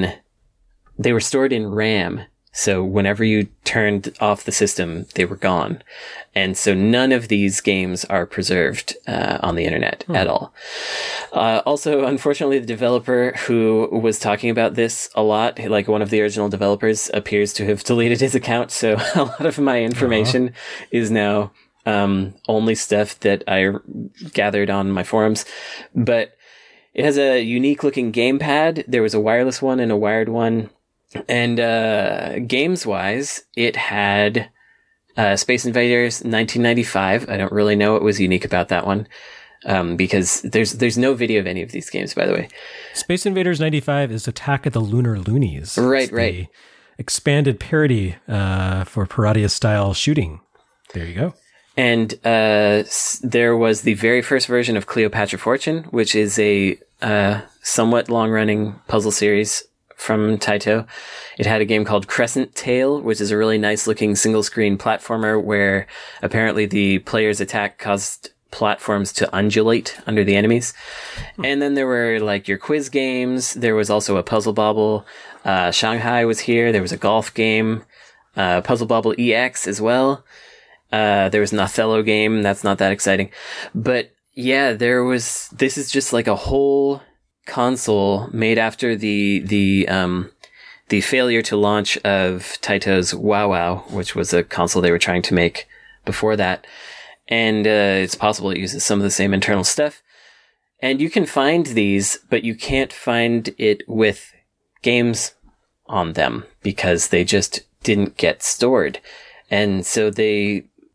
stored in RAM. So whenever you turned off the system, they were gone. And so none of these games are preserved on the internet at all. Also, unfortunately, the developer who was talking about this a lot, like one of the original developers, appears to have deleted his account. So a lot of my information is now only stuff that I gathered on my forums. But it has a unique looking gamepad. There was a wireless one and a wired one. And games-wise, it had Space Invaders 1995. I don't really know what was unique about that one, because there's no video of any of these games, by the way.
Space Invaders 95 is Attack of the Lunar Loonies.
Right,
it's
right.
The expanded parody for Paradia-style shooting. There you go.
And there was the very first version of Cleopatra Fortune, which is a somewhat long-running puzzle series from Taito. It had a game called Crescent Tail, which is a really nice looking single screen platformer where apparently the player's attack caused platforms to undulate under the enemies. And then there were like your quiz games. There was also a Puzzle Bobble. Shanghai was here. There was a golf game, Puzzle Bobble EX as well. There was an Othello game. That's not that exciting. But yeah, this is just like a whole console made after the failure to launch of Taito's Wow Wow, which was a console they were trying to make before that. And it's possible it uses some of the same internal stuff. And you can find these, but you can't find it with games on them because they just didn't get stored. And so they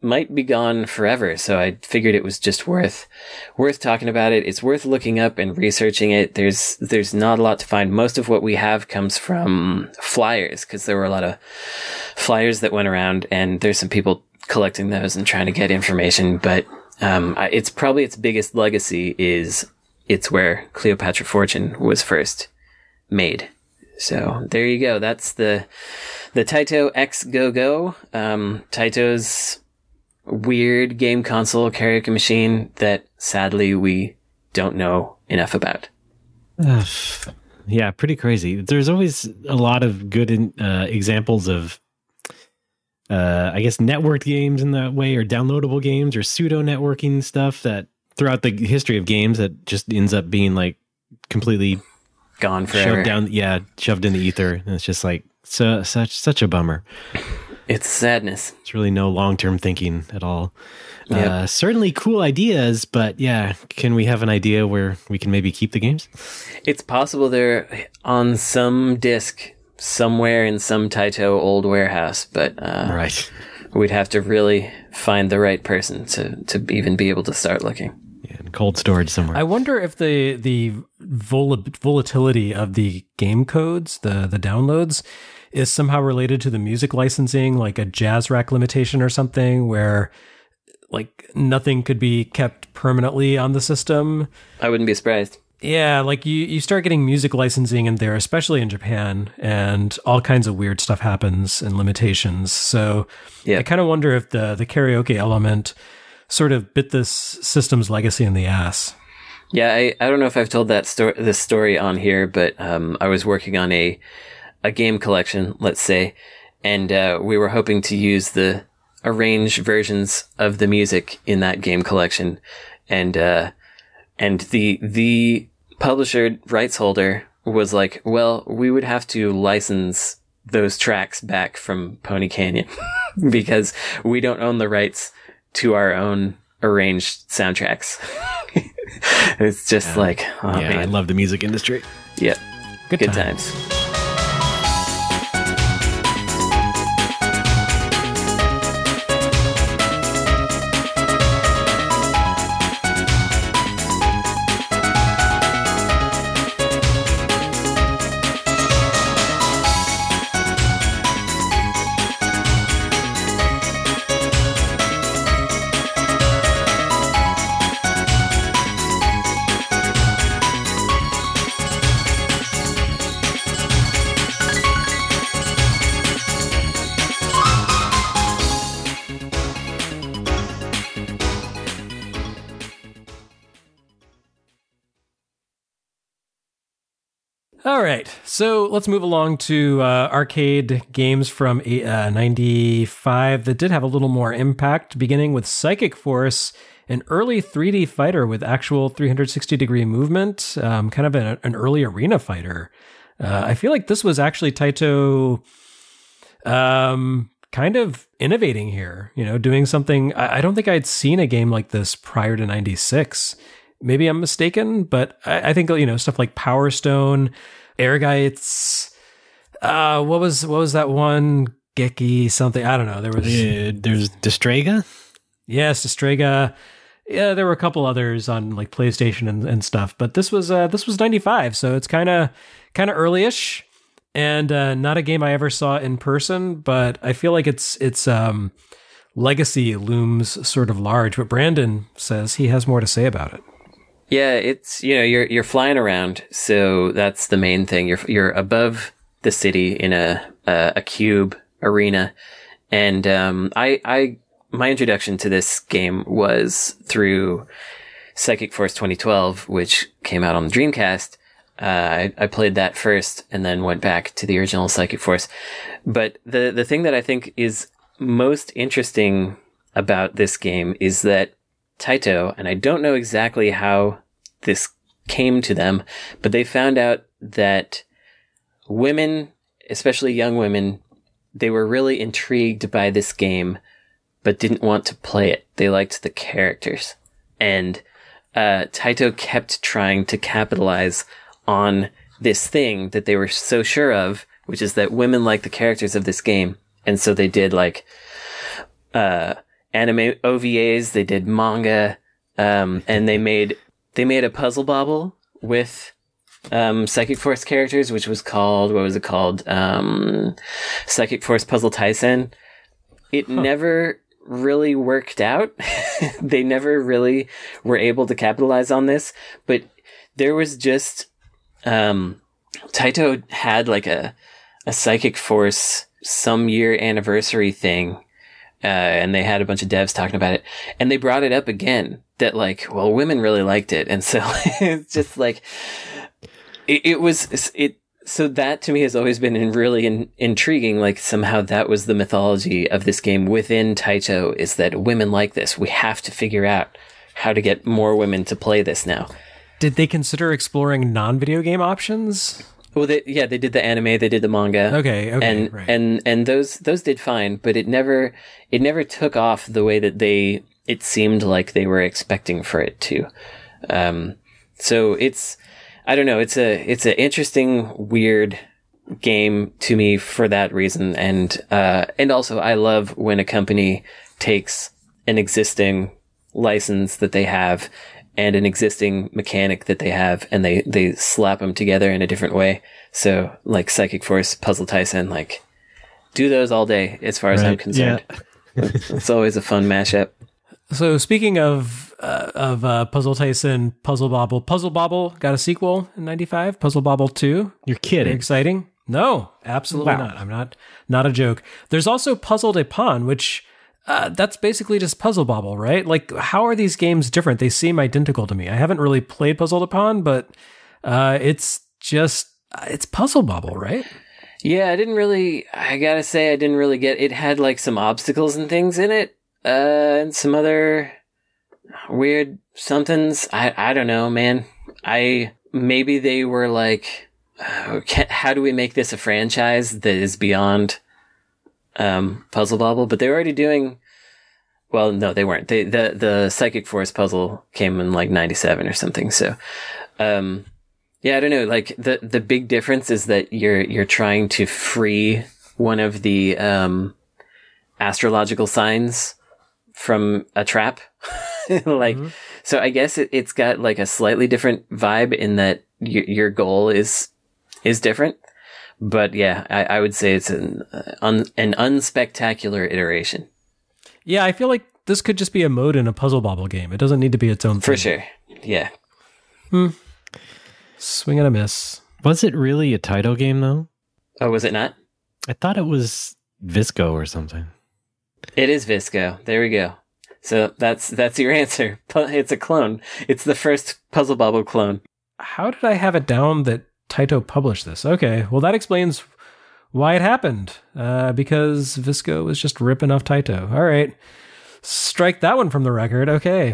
might be gone forever. So I figured it was just worth talking about it. It's worth looking up and researching it. There's not a lot to find. Most of what we have comes from flyers, because there were a lot of flyers that went around, and there's some people collecting those and trying to get information. But it's probably its biggest legacy is it's where Cleopatra Fortune was first made. So there you go. That's the Taito X Go-Go. Taito's weird game console karaoke machine that sadly we don't know enough about.
Yeah, pretty crazy. There's always a lot of good examples of, I guess, networked games in that way, or downloadable games, or pseudo networking stuff that throughout the history of games that just ends up being like completely
gone forever.
Shoved in the ether. And it's just like such a bummer.
It's sadness.
It's really no long-term thinking at all.
Yep.
Certainly cool ideas, but yeah, can we have an idea where we can maybe keep the games?
It's possible they're on some disc somewhere in some Taito old warehouse, but
right.
We'd have to really find the right person to even be able to start looking.
Yeah, in cold storage somewhere.
I wonder if the volatility of the game codes, the downloads, is somehow related to the music licensing, like a jazz rack limitation or something, where like nothing could be kept permanently on the system.
I wouldn't be surprised.
Yeah, like you start getting music licensing in there, especially in Japan, and all kinds of weird stuff happens and limitations. So I kind of wonder if the karaoke element sort of bit this system's legacy in the ass.
Yeah, I don't know if I've told this story on here, but I was working on a game collection, let's say, and we were hoping to use the arranged versions of the music in that game collection, and the publisher rights holder was like, well, we would have to license those tracks back from Pony Canyon because we don't own the rights to our own arranged soundtracks. It's just like, oh man.
I love the music industry.
Yeah.
Good
times.
All right, so let's move along to arcade games from 95 that did have a little more impact, beginning with Psychic Force, an early 3D fighter with actual 360-degree movement, kind of an early arena fighter. I feel like this was actually Taito kind of innovating here, doing something. I don't think I'd seen a game like this prior to 96. Maybe I'm mistaken, but I think, stuff like Power Stone, Airgites, what was that one? Geki something? I don't know.
There's Destrega?
Yes, Destrega. Yeah, there were a couple others on like PlayStation and stuff, but this was 95, so it's kind of early-ish, and not a game I ever saw in person, but I feel like its legacy looms sort of large. But Brandon says he has more to say about it.
Yeah, it's, you're flying around, so that's the main thing. You're above the city in a cube arena, and my introduction to this game was through Psychic Force 2012, which came out on the Dreamcast. I played that first, and then went back to the original Psychic Force. But the thing that I think is most interesting about this game is that Taito, and I don't know exactly how this came to them, but they found out that women, especially young women, they were really intrigued by this game, but didn't want to play it. They liked the characters. And Taito kept trying to capitalize on this thing that they were so sure of, which is that women like the characters of this game. And so they did like anime OVAs, they did manga, and they made a Puzzle Bobble with Psychic Force characters, which was called, what was it called? Psychic Force Puzzle Taisen. It never really worked out. They never really were able to capitalize on this, but there was just Taito had like a Psychic Force some year anniversary thing, and they had a bunch of devs talking about it, and they brought it up again that like, well, women really liked it, and so it's just like it. So that to me has always been really intriguing. Like somehow that was the mythology of this game within Taito, is that women like this. We have to figure out how to get more women to play this now.
Did they consider exploring non-video game options?
Well, they did the anime, they did the manga.
Okay,
and
right.
and those did fine, but it never took off the way that it seemed like they were expecting for it to. So it's, I don't know, it's an interesting, weird game to me for that reason, and also I love when a company takes an existing license that they have and an existing mechanic that they have, and they slap them together in a different way. So, like Psychic Force, Puzzle Taisen, like, do those all day, as far as I'm concerned. Yeah. It's always a fun mashup.
So, speaking of Puzzle Taisen, Puzzle Bobble got a sequel in '95, Puzzle Bobble 2.
You're kidding.
Very exciting. No, absolutely not. I'm not a joke. There's also Puzzle de Pan, which... that's basically just Puzzle Bobble, right? Like, how are these games different? They seem identical to me. I haven't really played Puzzle de Pan, but it's Puzzle Bobble, right?
Yeah, I gotta say, I didn't really get it. Had like some obstacles and things in it, and some other weird somethings. I don't know, man. Maybe they were like, how do we make this a franchise that is beyond Puzzle Bobble? But they were already doing, well, no, they weren't. The Psychic Force puzzle came in like 97 or something. So, yeah, I don't know. Like the big difference is that you're trying to free one of the, astrological signs from a trap. So I guess it's got like a slightly different vibe in that your goal is different. But yeah, I would say it's an unspectacular iteration.
Yeah, I feel like this could just be a mode in a Puzzle Bobble game. It doesn't need to be its own thing.
For sure. Yeah.
Swing and a miss.
Was it really a Taito game, though?
Oh, was it not?
I thought it was Visco or something.
It is Visco. There we go. So that's your answer. It's a clone. It's the first Puzzle Bobble clone.
How did I have it down that Taito published this? Okay, well that explains why it happened. Because Visco was just ripping off Taito. All right, strike that one from the record. Okay.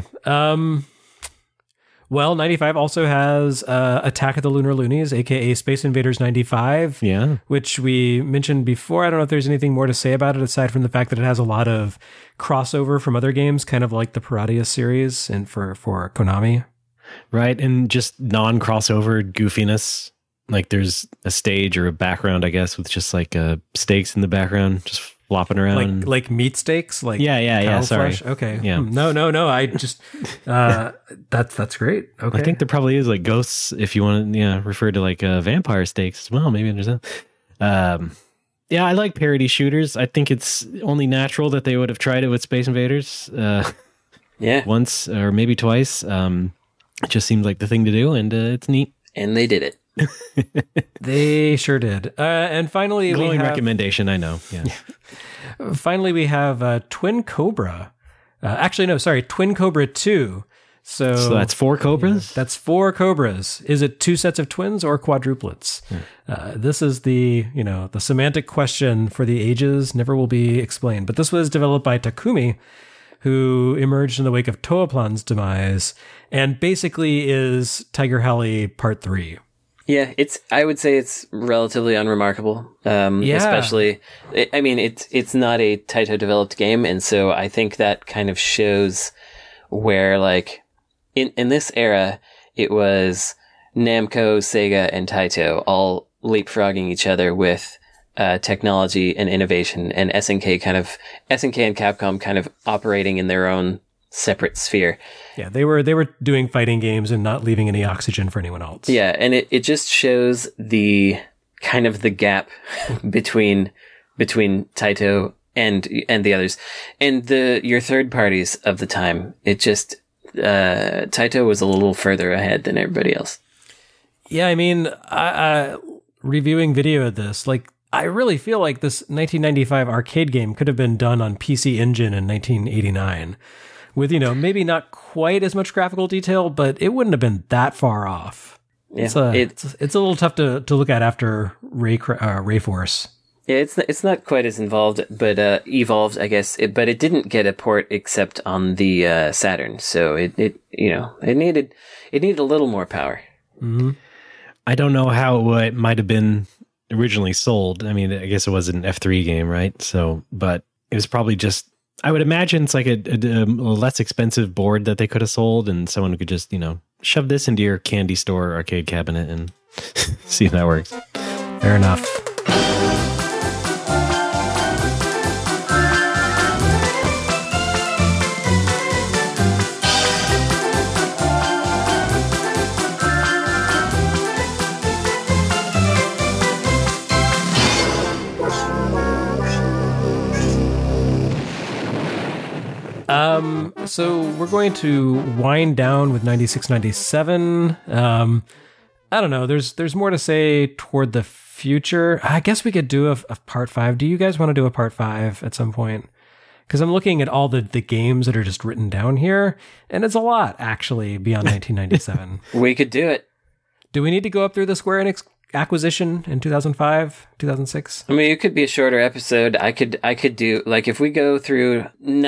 Well, 95 also has Attack of the Lunar Loonies, aka Space Invaders 95.
Yeah.
Which we mentioned before. I don't know if there's anything more to say about it aside from the fact that it has a lot of crossover from other games, kind of like the Piradia series and for Konami.
Right, and just non-crossover goofiness. Like there's a stage or a background, I guess, with just like stakes in the background, just flopping around.
Like meat steaks? Like
yeah. Sorry.
Flesh? Okay.
Yeah.
No. I just that's great. Okay.
I think there probably is like ghosts if you want to refer to like vampire steaks as well. Maybe there's that. Yeah, I like parody shooters. I think it's only natural that they would have tried it with Space Invaders. Once or maybe twice. It just seems like the thing to do, and it's neat.
And they did it.
They sure did. And finally,
glowing recommendation. I know. Yeah.
Finally, we have Twin Cobra. Twin Cobra 2. So
that's 4 Cobras?
Yeah, that's 4 Cobras. Is it 2 sets of twins or quadruplets? This is the semantic question for the ages. Never will be explained. But this was developed by Takumi, who emerged in the wake of Toaplan's demise, and basically is Tiger Heli Part 3.
Yeah, I would say it's relatively unremarkable. Especially, it's not a Taito developed game, and so I think that kind of shows where, like, in this era, it was Namco, Sega, and Taito all leapfrogging each other with technology and innovation, and SNK and Capcom kind of operating in their own separate sphere.
Yeah, they were doing fighting games and not leaving any oxygen for anyone else.
Yeah, and it just shows the kind of the gap between Taito and the others, and your third parties of the time. It just Taito was a little further ahead than everybody else.
Yeah, I mean, reviewing video of this, like, I really feel like this 1995 arcade game could have been done on PC Engine in 1989 with, maybe not quite as much graphical detail, but it wouldn't have been that far off.
Yeah,
it's a little tough to look at after Rayforce.
Yeah, it's not quite as involved, but evolved, I guess. But it didn't get a port except on the Saturn, so it needed a little more power.
Mm-hmm.
I don't know how it might have been originally sold. I mean, I guess it was an F3 game, right? So, but it was probably just, I would imagine it's like a less expensive board that they could have sold, and someone could just, shove this into your candy store arcade cabinet and see if that works.
Fair enough. So we're going to wind down with 96, 97. I don't know. There's more to say toward the future. I guess we could do a part 5. Do you guys want to do a part 5 at some point? Because I'm looking at all the games that are just written down here, and it's a lot, actually, beyond 1997.
We could do it.
Do we need to go up through the Square Enix acquisition in 2005, 2006?
I mean, it could be a shorter episode. I could do, like, if we go through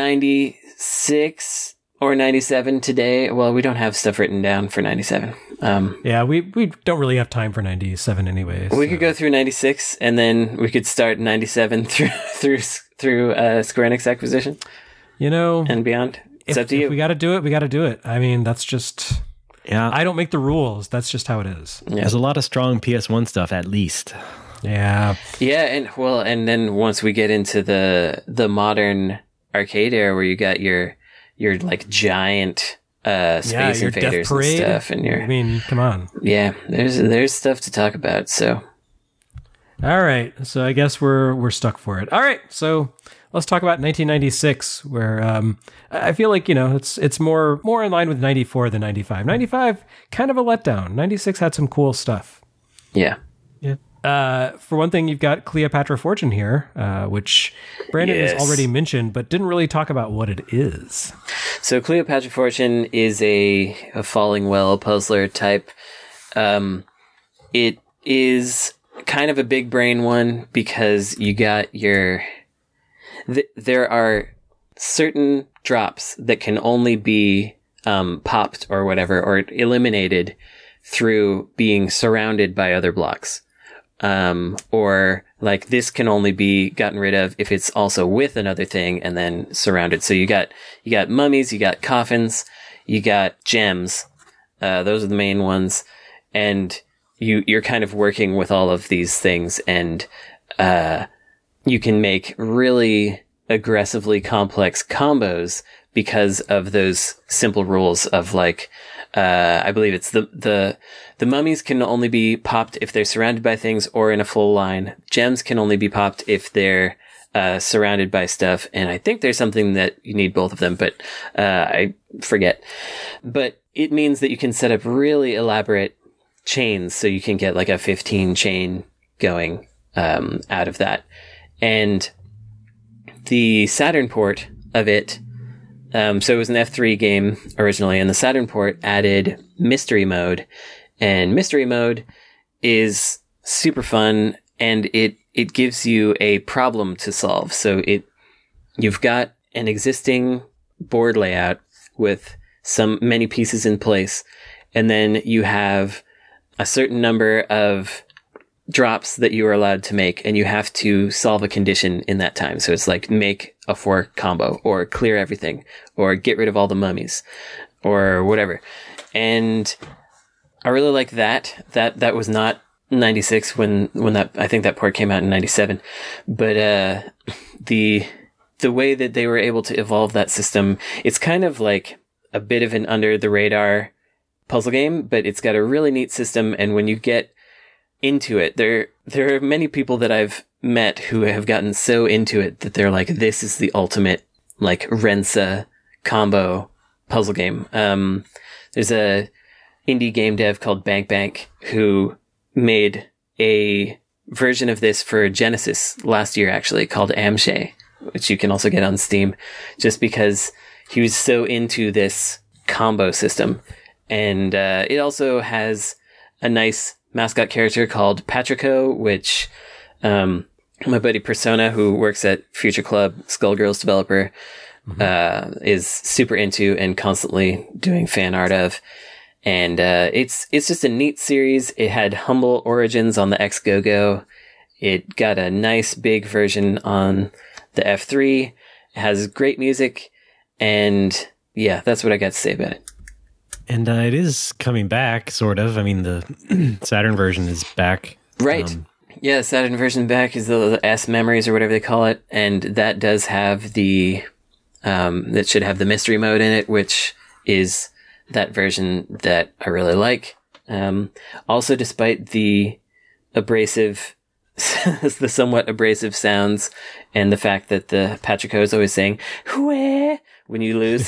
96 or 97 today. Well, we don't have stuff written down for 97.
Yeah, we don't really have time for 97 anyways.
We could go through 96, and then we could start 97 through Square Enix acquisition. And beyond. It's up to you.
If we got to do it, we got to do it. I mean, that's just...
Yeah,
I don't make the rules. That's just how it is.
Yeah.
There's a lot of strong PS1 stuff, at least.
Yeah.
Yeah, and then once we get into the modern arcade era, where you got your like giant Space Invaders and stuff, and
I mean, come on.
Yeah, there's stuff to talk about. So,
all right. So I guess we're stuck for it. All right. So let's talk about 1996, where I feel like, it's more in line with 94 than 95. 95, kind of a letdown. 96 had some cool stuff.
Yeah.
For one thing, you've got Cleopatra Fortune here, which Brandon has already mentioned, but didn't really talk about what it is.
So Cleopatra Fortune is a falling well puzzler type. It is kind of a big brain one, because you got there are certain drops that can only be popped or whatever, or eliminated through being surrounded by other blocks. Or like this can only be gotten rid of if it's also with another thing and then surrounded. So you got mummies, you got coffins, you got gems. Those are the main ones. And you're kind of working with all of these things, and you can make really aggressively complex combos because of those simple rules of, like, I believe it's the mummies can only be popped if they're surrounded by things or in a full line. Gems can only be popped if they're surrounded by stuff. And I think there's something that you need both of them, but I forget. But it means that you can set up really elaborate chains, so you can get like a 15 chain going out of that. And the Saturn port of it, so it was an F3 game originally, and the Saturn port added mystery mode. And mystery mode is super fun, and it gives you a problem to solve. So you've got an existing board layout with many pieces in place, and then you have a certain number of drops that you are allowed to make, and you have to solve a condition in that time. So it's like make a 4 combo, or clear everything, or get rid of all the mummies, or whatever. And I really like that. That was not 96 when that, I think that port came out in 97. But the way that they were able to evolve that system, it's kind of like a bit of an under the radar puzzle game, but it's got a really neat system. And when you get into it, there are many people that I've met who have gotten so into it that they're like, this is the ultimate like Rensa combo puzzle game. There's a indie game dev called Bank Bank who made a version of this for Genesis last year, actually, called Amshay, which you can also get on Steam, just because he was so into this combo system. And it also has a nice mascot character called Patrico, which my buddy Persona, who works at Future Club, Skullgirls developer, is super into and constantly doing fan art of. And it's just a neat series. It had humble origins on the X-Go-Go. It got a nice big version on the F3. It has great music. And yeah, that's what I got to say about it.
And it is coming back, sort of. I mean, the Saturn version is back.
Right. Yeah, the Saturn version back is the S Memories or whatever they call it. And that does have that should have the mystery mode in it, which is that version that I really like. Also, despite the somewhat abrasive sounds and the fact that the Patrico is always saying, "Hooah," when you lose,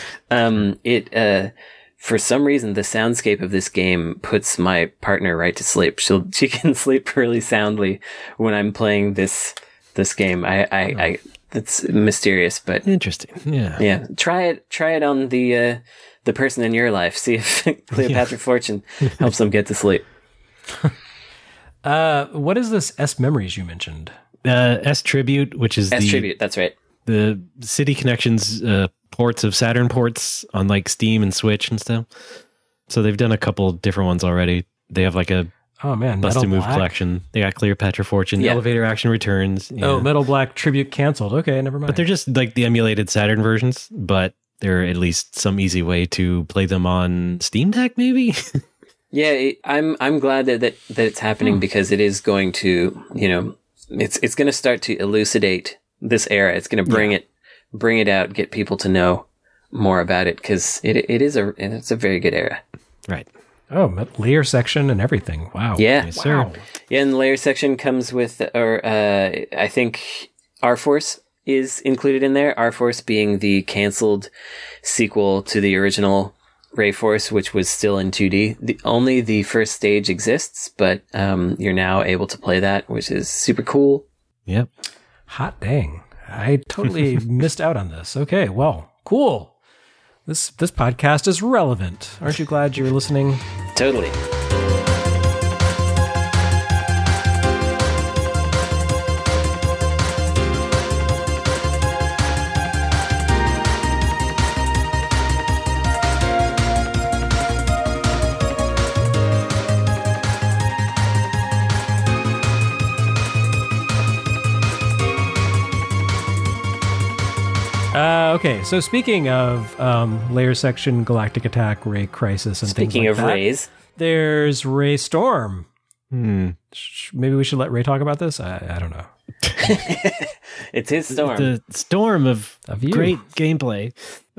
for some reason, the soundscape of this game puts my partner right to sleep. She can sleep really soundly when I'm playing this game. It's mysterious, but
interesting. Yeah.
Yeah. Try it on the person in your life. See if Cleopatra Fortune helps them get to sleep.
What is this S Memories you mentioned?
S Tribute, which is
S Tribute. That's right.
The City Connections ports of Saturn ports on like Steam and Switch and stuff. So they've done a couple different ones already. They have like a Busted Move collection. They got Cleopatra Fortune, Elevator Action Returns. Yeah.
Oh, Metal Black Tribute canceled. Okay, never mind.
But they're just like the emulated Saturn versions, but they're at least some easy way to play them on Steam Deck, maybe.
Yeah, I'm glad that it's happening because it is going to, it's going to start to elucidate this era. It's going to bring it out, get people to know more about it because it's a very good era.
Right.
Oh, layer section and everything. Wow.
Yeah.
Yes, sir.
Wow. Yeah, and the layer section comes with, I think R-Force is included in there. R-Force being the canceled sequel to the original Ray Force, which was still in 2D. Only the first stage exists, but you're now able to play that, which is super cool.
Yep.
Hot dang. I totally missed out on this. Okay, well, cool. This podcast is relevant. Aren't you glad you were listening?
Totally.
Okay, so speaking of layer section, galactic attack, Ray Crisis, and
speaking
things like
of
that,
Rays,
there's Ray Storm. Maybe we should let Ray talk about this. I don't know.
It's his storm.
The storm of great gameplay.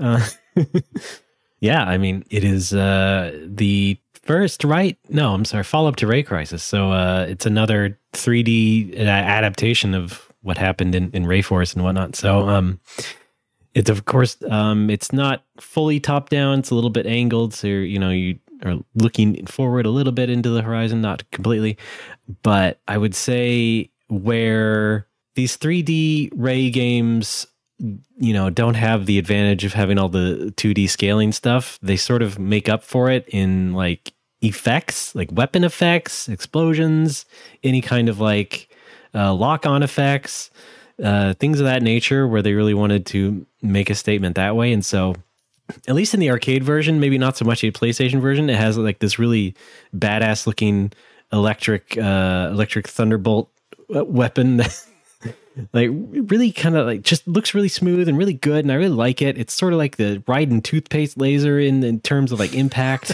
Yeah, I mean, it is the first, right? No, I'm sorry, follow-up to Ray Crisis. So it's another 3D adaptation of what happened in Ray Force and whatnot. So it's, of course, it's not fully top-down. It's a little bit angled. So, you are looking forward a little bit into the horizon, not completely. But I would say where these 3D Ray games, don't have the advantage of having all the 2D scaling stuff, they sort of make up for it in like effects, like weapon effects, explosions, any kind of like lock-on effects, things of that nature, where they really wanted to make a statement that way. And so, at least in the arcade version, maybe not so much the PlayStation version, it has like this really badass looking electric thunderbolt weapon that like really kind of like just looks really smooth and really good, and I really like it. It's sort of like the Raiden toothpaste laser in terms of like impact.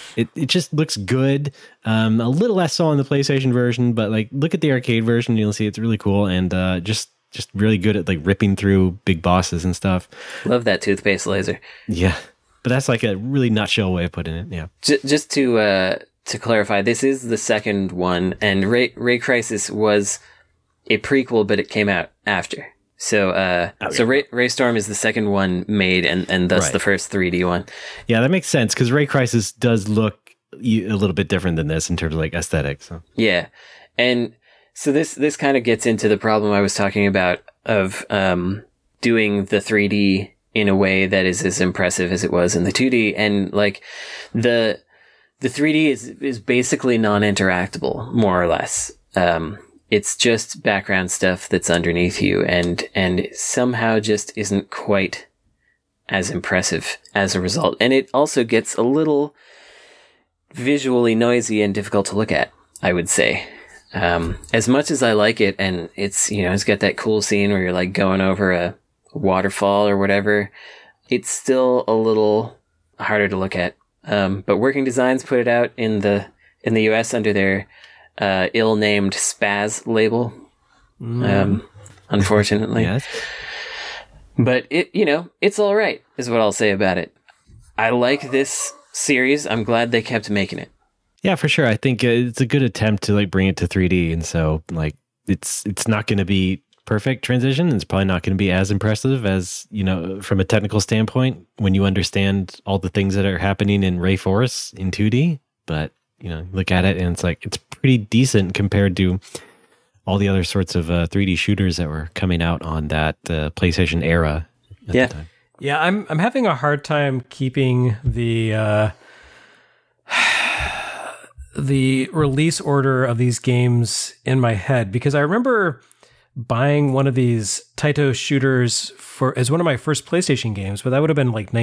It just looks good. A little less so on the PlayStation version, but like look at the arcade version, you'll see it's really cool and just really good at like ripping through big bosses and stuff.
Love that toothpaste laser.
Yeah, but that's like a really nutshell way of putting it. Yeah.
Just to clarify, this is the second one, and Ray Crisis was a prequel, but it came out after. So Ray Storm is the second one made, and thus
right.
the first 3D one.
Yeah, that makes sense because Ray Crisis does look a little bit different than this in terms of like aesthetics. So.
Yeah, and so this kind of gets into the problem I was talking about of doing the 3D in a way that is as impressive as it was in the 2D, and like the 3D is basically non-interactable, more or less. It's just background stuff that's underneath you, and somehow just isn't quite as impressive as a result. And it also gets a little visually noisy and difficult to look at, I would say. As much as I like it, and it's got that cool scene where you're like going over a waterfall or whatever, it's still a little harder to look at. But Working Designs put it out in the US under their ill-named Spaz label, unfortunately.
Yes.
But it's all right, is what I'll say about it. I like this series. I'm glad they kept making it.
Yeah, for sure. I think it's a good attempt to like bring it to 3D, and so like it's not going to be perfect transition. It's probably not going to be as impressive as from a technical standpoint when you understand all the things that are happening in Ray Force in 2D. But look at it and it's like it's pretty decent compared to all the other sorts of 3D shooters that were coming out on that PlayStation era. At the time.
Yeah, I'm having a hard time keeping the release order of these games in my head, because I remember buying one of these Taito shooters as one of my first PlayStation games, but that would have been like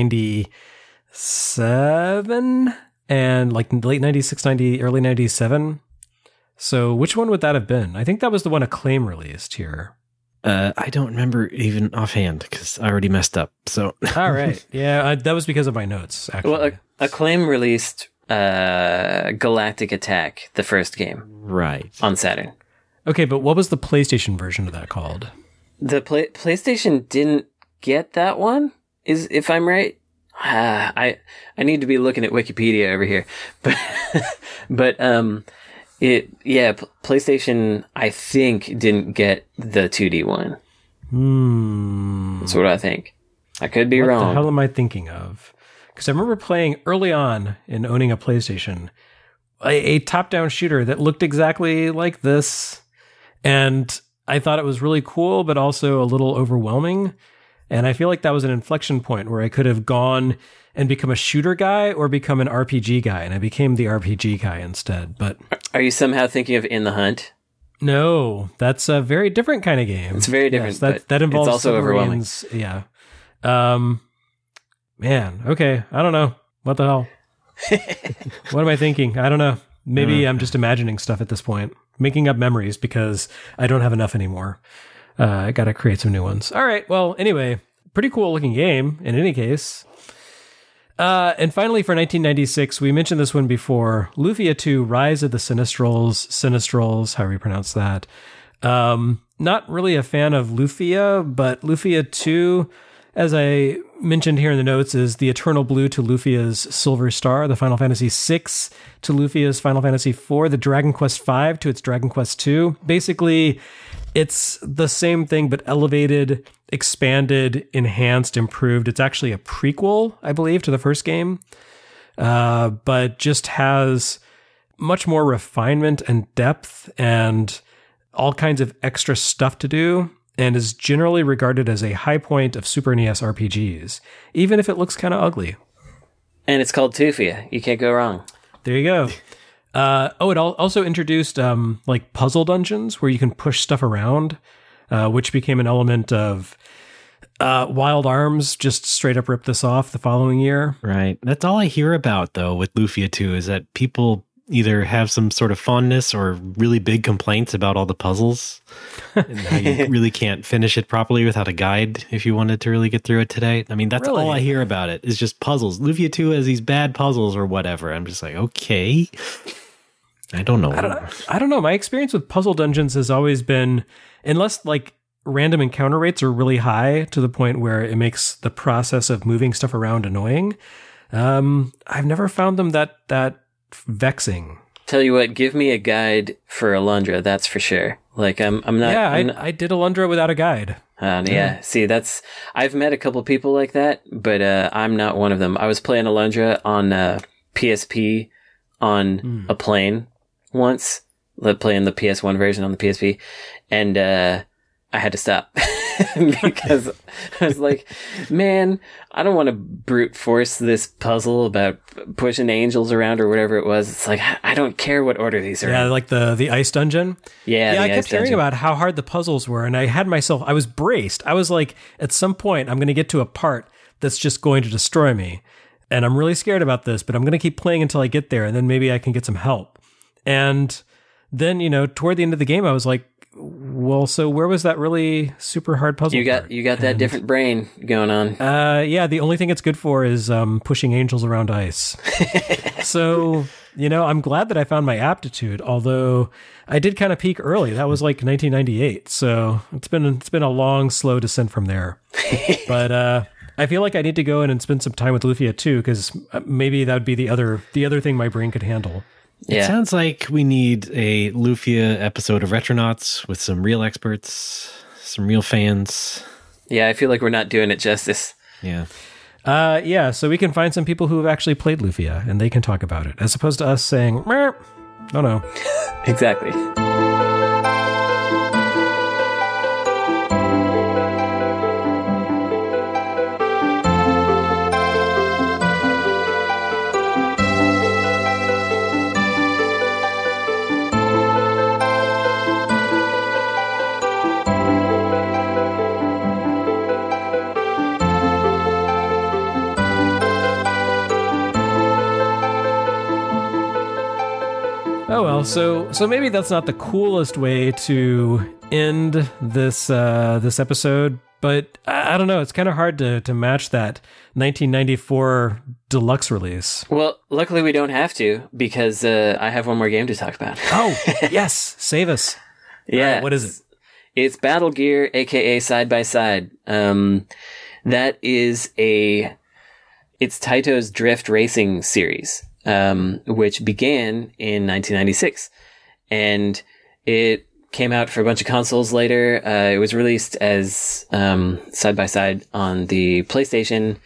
97 and like late 96, 90, early 97. So which one would that have been? I think that was the one Acclaim released here.
I don't remember even offhand because I already messed up. So
all right. Yeah, that was because of my notes, actually.
Well, Acclaim released Galactic Attack, the first game.
Right.
On Saturn.
Okay, but what was the PlayStation version of that called? The
PlayStation didn't get that one, if I'm right. I need to be looking at Wikipedia over here, but PlayStation I think didn't get the 2D one. That's what I think. I could be wrong.
What the hell am I thinking of? Because I remember playing early on in owning a PlayStation, a top-down shooter that looked exactly like this, and I thought it was really cool, but also a little overwhelming. And I feel like that was an inflection point where I could have gone and become a shooter guy or become an RPG guy, and I became the RPG guy instead. But
are you somehow thinking of In the Hunt?
No, that's a very different kind of game.
It's very different.
Yes, that involves
it's also overwhelming.
Yeah. Man, okay. I don't know. What the hell? What am I thinking? I don't know. Maybe I'm just imagining stuff at this point, making up memories because I don't have enough anymore. I got to create some new ones. All right. Well, anyway, pretty cool looking game in any case. And finally, for 1996, we mentioned this one before, Lufia 2, Rise of the Sinistrals, however you pronounce that. Not really a fan of Lufia, but Lufia 2, as I mentioned here in the notes, is the Eternal Blue to Lufia's Silver Star, the Final Fantasy VI to Lufia's Final Fantasy IV, the Dragon Quest V to its Dragon Quest II. Basically, it's the same thing, but elevated, expanded, enhanced, improved. It's actually a prequel, I believe, to the first game, but just has much more refinement and depth and all kinds of extra stuff to do, and is generally regarded as a high point of Super NES RPGs, even if it looks kind of ugly.
And it's called Tufia. You can't go wrong.
There you go. It also introduced like puzzle dungeons where you can push stuff around, which became an element of Wild Arms. Just straight up ripped this off the following year.
Right. That's all I hear about, though, with Lufia 2 is that people either have some sort of fondness or really big complaints about all the puzzles and how you really can't finish it properly without a guide if you wanted to really get through it today. I mean, that's all I hear about it is just puzzles. Lufia 2 has these bad puzzles or whatever. I'm just like, okay. I don't know.
I don't know. My experience with puzzle dungeons has always been, unless like random encounter rates are really high to the point where it makes the process of moving stuff around annoying. I've never found them that vexing.
Tell you what, give me a guide for Alundra, that's for sure. Like I'm not.
Yeah, I did Alundra without a guide.
Yeah. See, I've met a couple people like that, but I'm not one of them. I was playing Alundra on PSP on a plane once, playing the PS1 version on the PSP, and I had to stop because I was like, man, I don't want to brute force this puzzle about pushing angels around or whatever it was. It's like, I don't care what order these are in.
Yeah, like the ice dungeon.
Yeah,
I kept hearing about how hard the puzzles were, and I was braced. I was like, at some point, I'm going to get to a part that's just going to destroy me. And I'm really scared about this, but I'm going to keep playing until I get there, and then maybe I can get some help. And then, toward the end of the game, I was like, well, so where was that really super hard puzzle?
You got that different brain going on.
Yeah, the only thing it's good for is pushing angels around ice. So, I'm glad that I found my aptitude, although I did kind of peak early. That was like 1998. So it's been a long, slow descent from there. But I feel like I need to go in and spend some time with Lufia too, because maybe that would be the other thing my brain could handle.
Yeah. It sounds like we need a Lufia episode of Retronauts with some real experts, some real fans.
Yeah, I feel like we're not doing it justice.
Yeah.
Yeah, so we can find some people who have actually played Lufia, and they can talk about it, as opposed to us saying, "Meh, oh no."
Exactly.
Oh well, so maybe that's not the coolest way to end this episode, but I don't know. It's kind of hard to match that 1994 deluxe release.
Well, luckily we don't have to, because I have one more game to talk about.
Oh yes, save us.
Yeah,
right, what is it?
It's Battle Gear, aka Side by Side. That is it's Taito's Drift Racing series. Which began in 1996, and it came out for a bunch of consoles later. It was released as side by side on the PlayStation,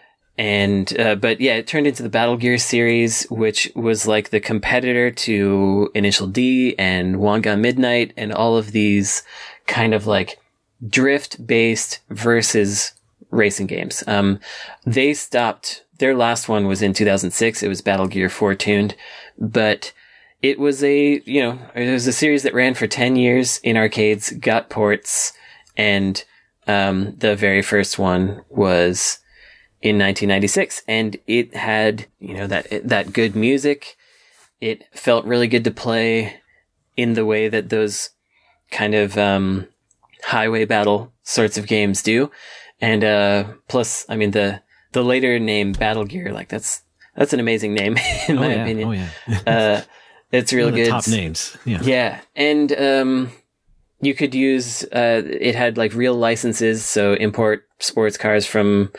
and but yeah, it turned into the Battle Gear series, which was like the competitor to Initial D and Wangan Midnight and all of these kind of like drift-based versus racing games. They stopped. Their last one was in 2006. It was Battle Gear 4 tuned, but it was it was a series that ran for 10 years in arcades, got ports, and the very first one was in 1996, and it had, that good music. It felt really good to play in the way that those kind of highway battle sorts of games do. And plus, I mean, the later name Battle Gear, like that's an amazing name in my opinion.
Oh yeah.
It's real good.
Top names. Yeah.
Yeah. And you could use it had like real licenses, so import sports cars from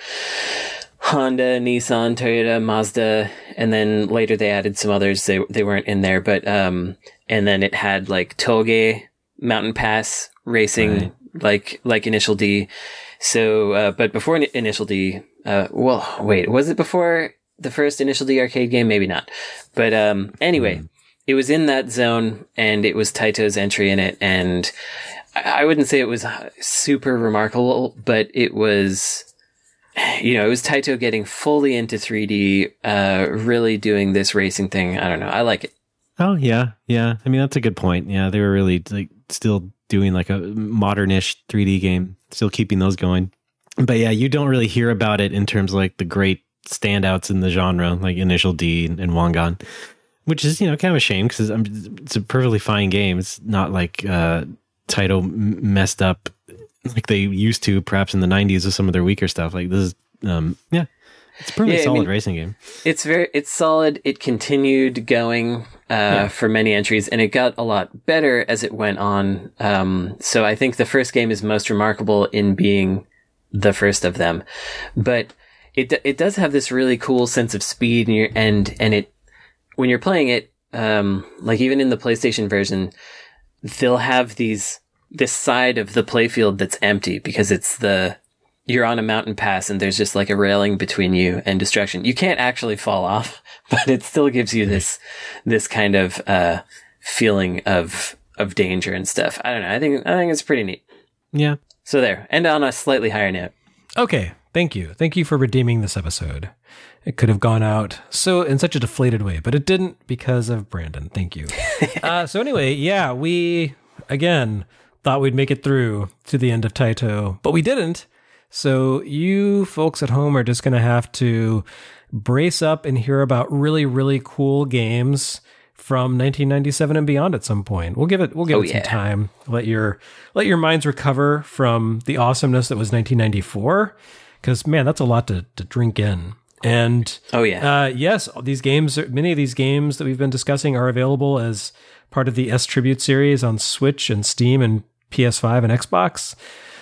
Honda, Nissan, Toyota, Mazda, and then later they added some others. They weren't in there, but and then it had like Toge Mountain Pass racing, right, like Initial D. So but before Initial D, well, wait, was it before the first Initial D arcade game? Maybe not. But anyway, it was in that zone, and it was Taito's entry in it, and I wouldn't say it was super remarkable, but it was, it was Taito getting fully into 3D, really doing this racing thing. I don't know. I like it.
Oh, yeah. Yeah. I mean, that's a good point. Yeah. They were really like still doing like a modernish 3D game, still keeping those going. But yeah, you don't really hear about it in terms of like the great standouts in the genre, like Initial D and Wangan. which is, kind of a shame because it's a perfectly fine game. It's not like Taito messed up like they used to perhaps in the 90s with some of their weaker stuff. Like this is, it's a pretty solid racing game.
It's solid. It continued going for many entries, and it got a lot better as it went on. So I think the first game is most remarkable in being the first of them, but it does have this really cool sense of speed, and it when you're playing it, like even in the PlayStation version, they'll have this side of the playfield that's empty because you're on a mountain pass and there's just like a railing between you and destruction. You can't actually fall off, but it still gives you this kind of feeling of danger and stuff. I don't know. I think it's pretty neat.
Yeah.
So there. And on a slightly higher note.
Okay. Thank you. Thank you for redeeming this episode. It could have gone out in such a deflated way, but it didn't because of Brandon. Thank you. So anyway, yeah, we, again, thought we'd make it through to the end of Taito, but we didn't. So you folks at home are just going to have to brace up and hear about really, really cool games from 1997 and beyond at some point. We'll give it some time. Let your minds recover from the awesomeness that was 1994, because man, that's a lot to drink in. And yes, many of these games that we've been discussing are available as part of the S Tribute series on Switch and Steam and PS5 and Xbox.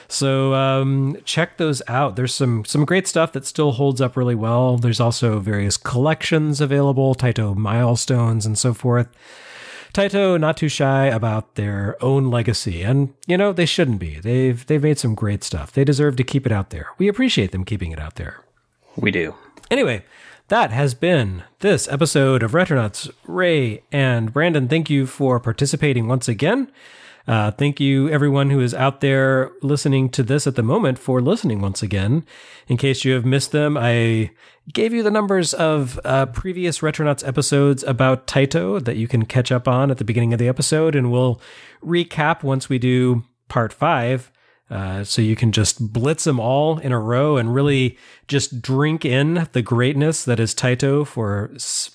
So check those out. There's some great stuff that still holds up really well. There's also various collections available, Taito milestones and so forth. Taito not too shy about their own legacy, and they shouldn't be. They've made some great stuff. They deserve to keep it out there. We appreciate them keeping it out there.
We do.
Anyway, that has been this episode of Retronauts. Ray and Brandon, thank you for participating once again. Thank you, everyone who is out there listening to this at the moment, for listening once again. In case you have missed them, I gave you the numbers of previous Retronauts episodes about Taito that you can catch up on at the beginning of the episode, and we'll recap once we do part 5. So you can just blitz them all in a row and really just drink in the greatness that is Taito for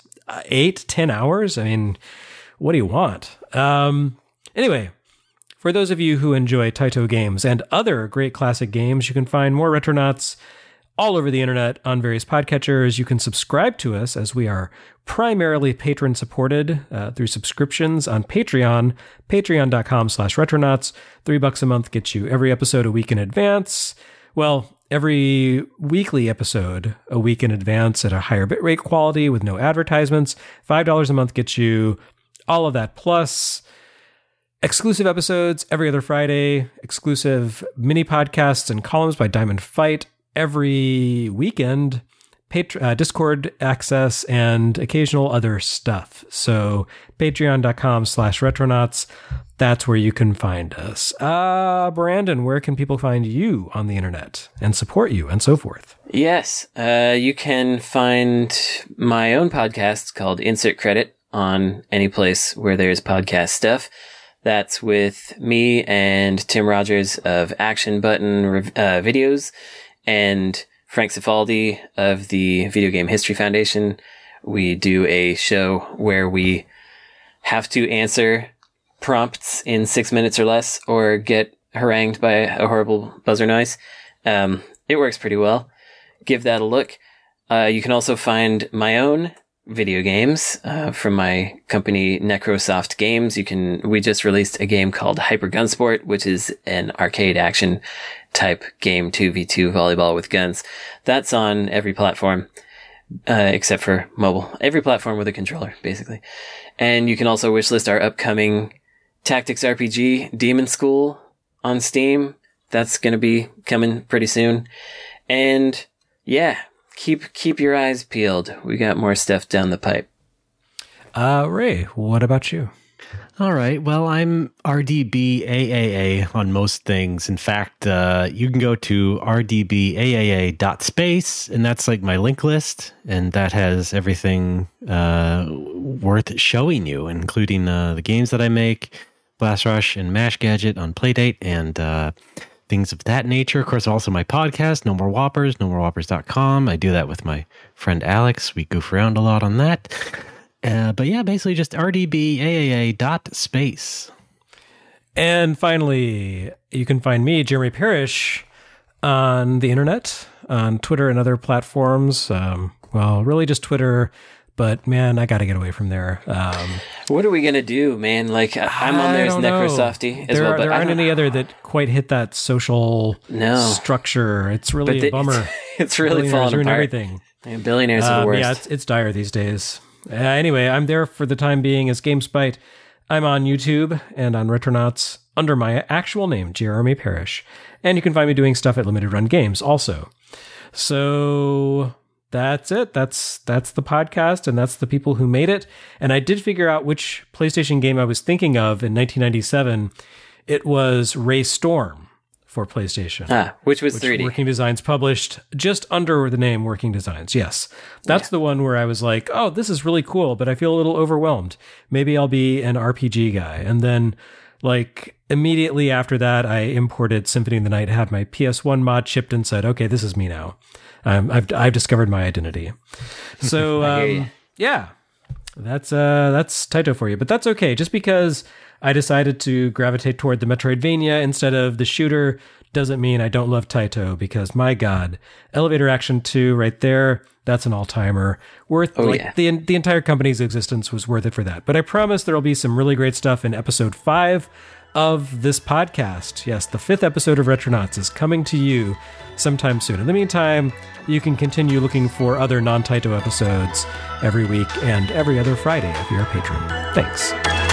8-10 hours. I mean, what do you want? Anyway, for those of you who enjoy Taito games and other great classic games, you can find more Retronauts all over the internet on various podcatchers. You can subscribe to us, as we are primarily patron-supported through subscriptions on Patreon, patreon.com/Retronauts. $3 a month gets you every episode a week in advance. Well, every weekly episode a week in advance at a higher bitrate quality with no advertisements. $5 a month gets you all of that, plus exclusive episodes every other Friday, exclusive mini podcasts and columns by Diamond Fight every weekend, Discord access, and occasional other stuff. So patreon.com/Retronauts. That's where you can find us. Brandon, where can people find you on the internet and support you and so forth?
Yes, you can find my own podcast called Insert Credit on any place where there's podcast stuff. That's with me and Tim Rogers of Action Button Videos, and Frank Cifaldi of the Video Game History Foundation. We do a show where we have to answer prompts in 6 minutes or less, or get harangued by a horrible buzzer noise. It works pretty well. Give that a look. You can also find my own video games from my company Necrosoft Games. We just released a game called Hyper Gunsport, which is an arcade action type game, 2v2 volleyball with guns. That's on every platform except for mobile. Every platform with a controller, basically. And you can also wishlist our upcoming Tactics RPG Demon School on Steam. That's going to be coming pretty soon. And yeah, keep your eyes peeled. We got more stuff down the pipe.
Ray, what about you?
All right. Well, I'm RDBAAA on most things. In fact, you can go to rdbaaa.space, and that's like my link list, and that has everything worth showing you, including the games that I make, Blast Rush and Mash Gadget on Playdate, and things of that nature. Of course, also my podcast, No More Whoppers, nomorewhoppers.com. I do that with my friend Alex. We goof around a lot on that. But yeah, basically just rdbaaa.space.
And finally, you can find me, Jeremy Parrish, on the internet, on Twitter and other platforms. Well, really just Twitter, but man, I got to get away from there.
What are we going to do, man? Like, I'm on there as Necrosofty as well. But
there aren't any other that quite hit that social structure. It's really a bummer.
It's really falling apart.
Everything.
Yeah, billionaires are the worst.
Yeah, it's dire these days. Anyway, I'm there for the time being as GameSpite. I'm on YouTube and on Retronauts under my actual name, Jeremy Parrish. And you can find me doing stuff at Limited Run Games also. So that's it. That's the podcast, and that's the people who made it. And I did figure out which PlayStation game I was thinking of in 1997. It was Ray Storm for PlayStation.
Which was 3D.
Working Designs published just under the name Working Designs. Yes. That's the one where I was like, oh, this is really cool, but I feel a little overwhelmed. Maybe I'll be an RPG guy. And then like immediately after that, I imported Symphony of the Night, had my PS1 mod shipped, and said, okay, this is me now. I've discovered my identity. So, yeah, that's Taito for you, but that's okay. Just because I decided to gravitate toward the Metroidvania instead of the shooter doesn't mean I don't love Taito, because my God, Elevator Action 2 right there, that's an all-timer. The entire company's existence was worth it for that. But I promise there'll be some really great stuff in episode 5 of this podcast. Yes, the 5th episode of Retronauts is coming to you sometime soon. In the meantime, you can continue looking for other non-Taito episodes every week and every other Friday if you're a patron. Thanks.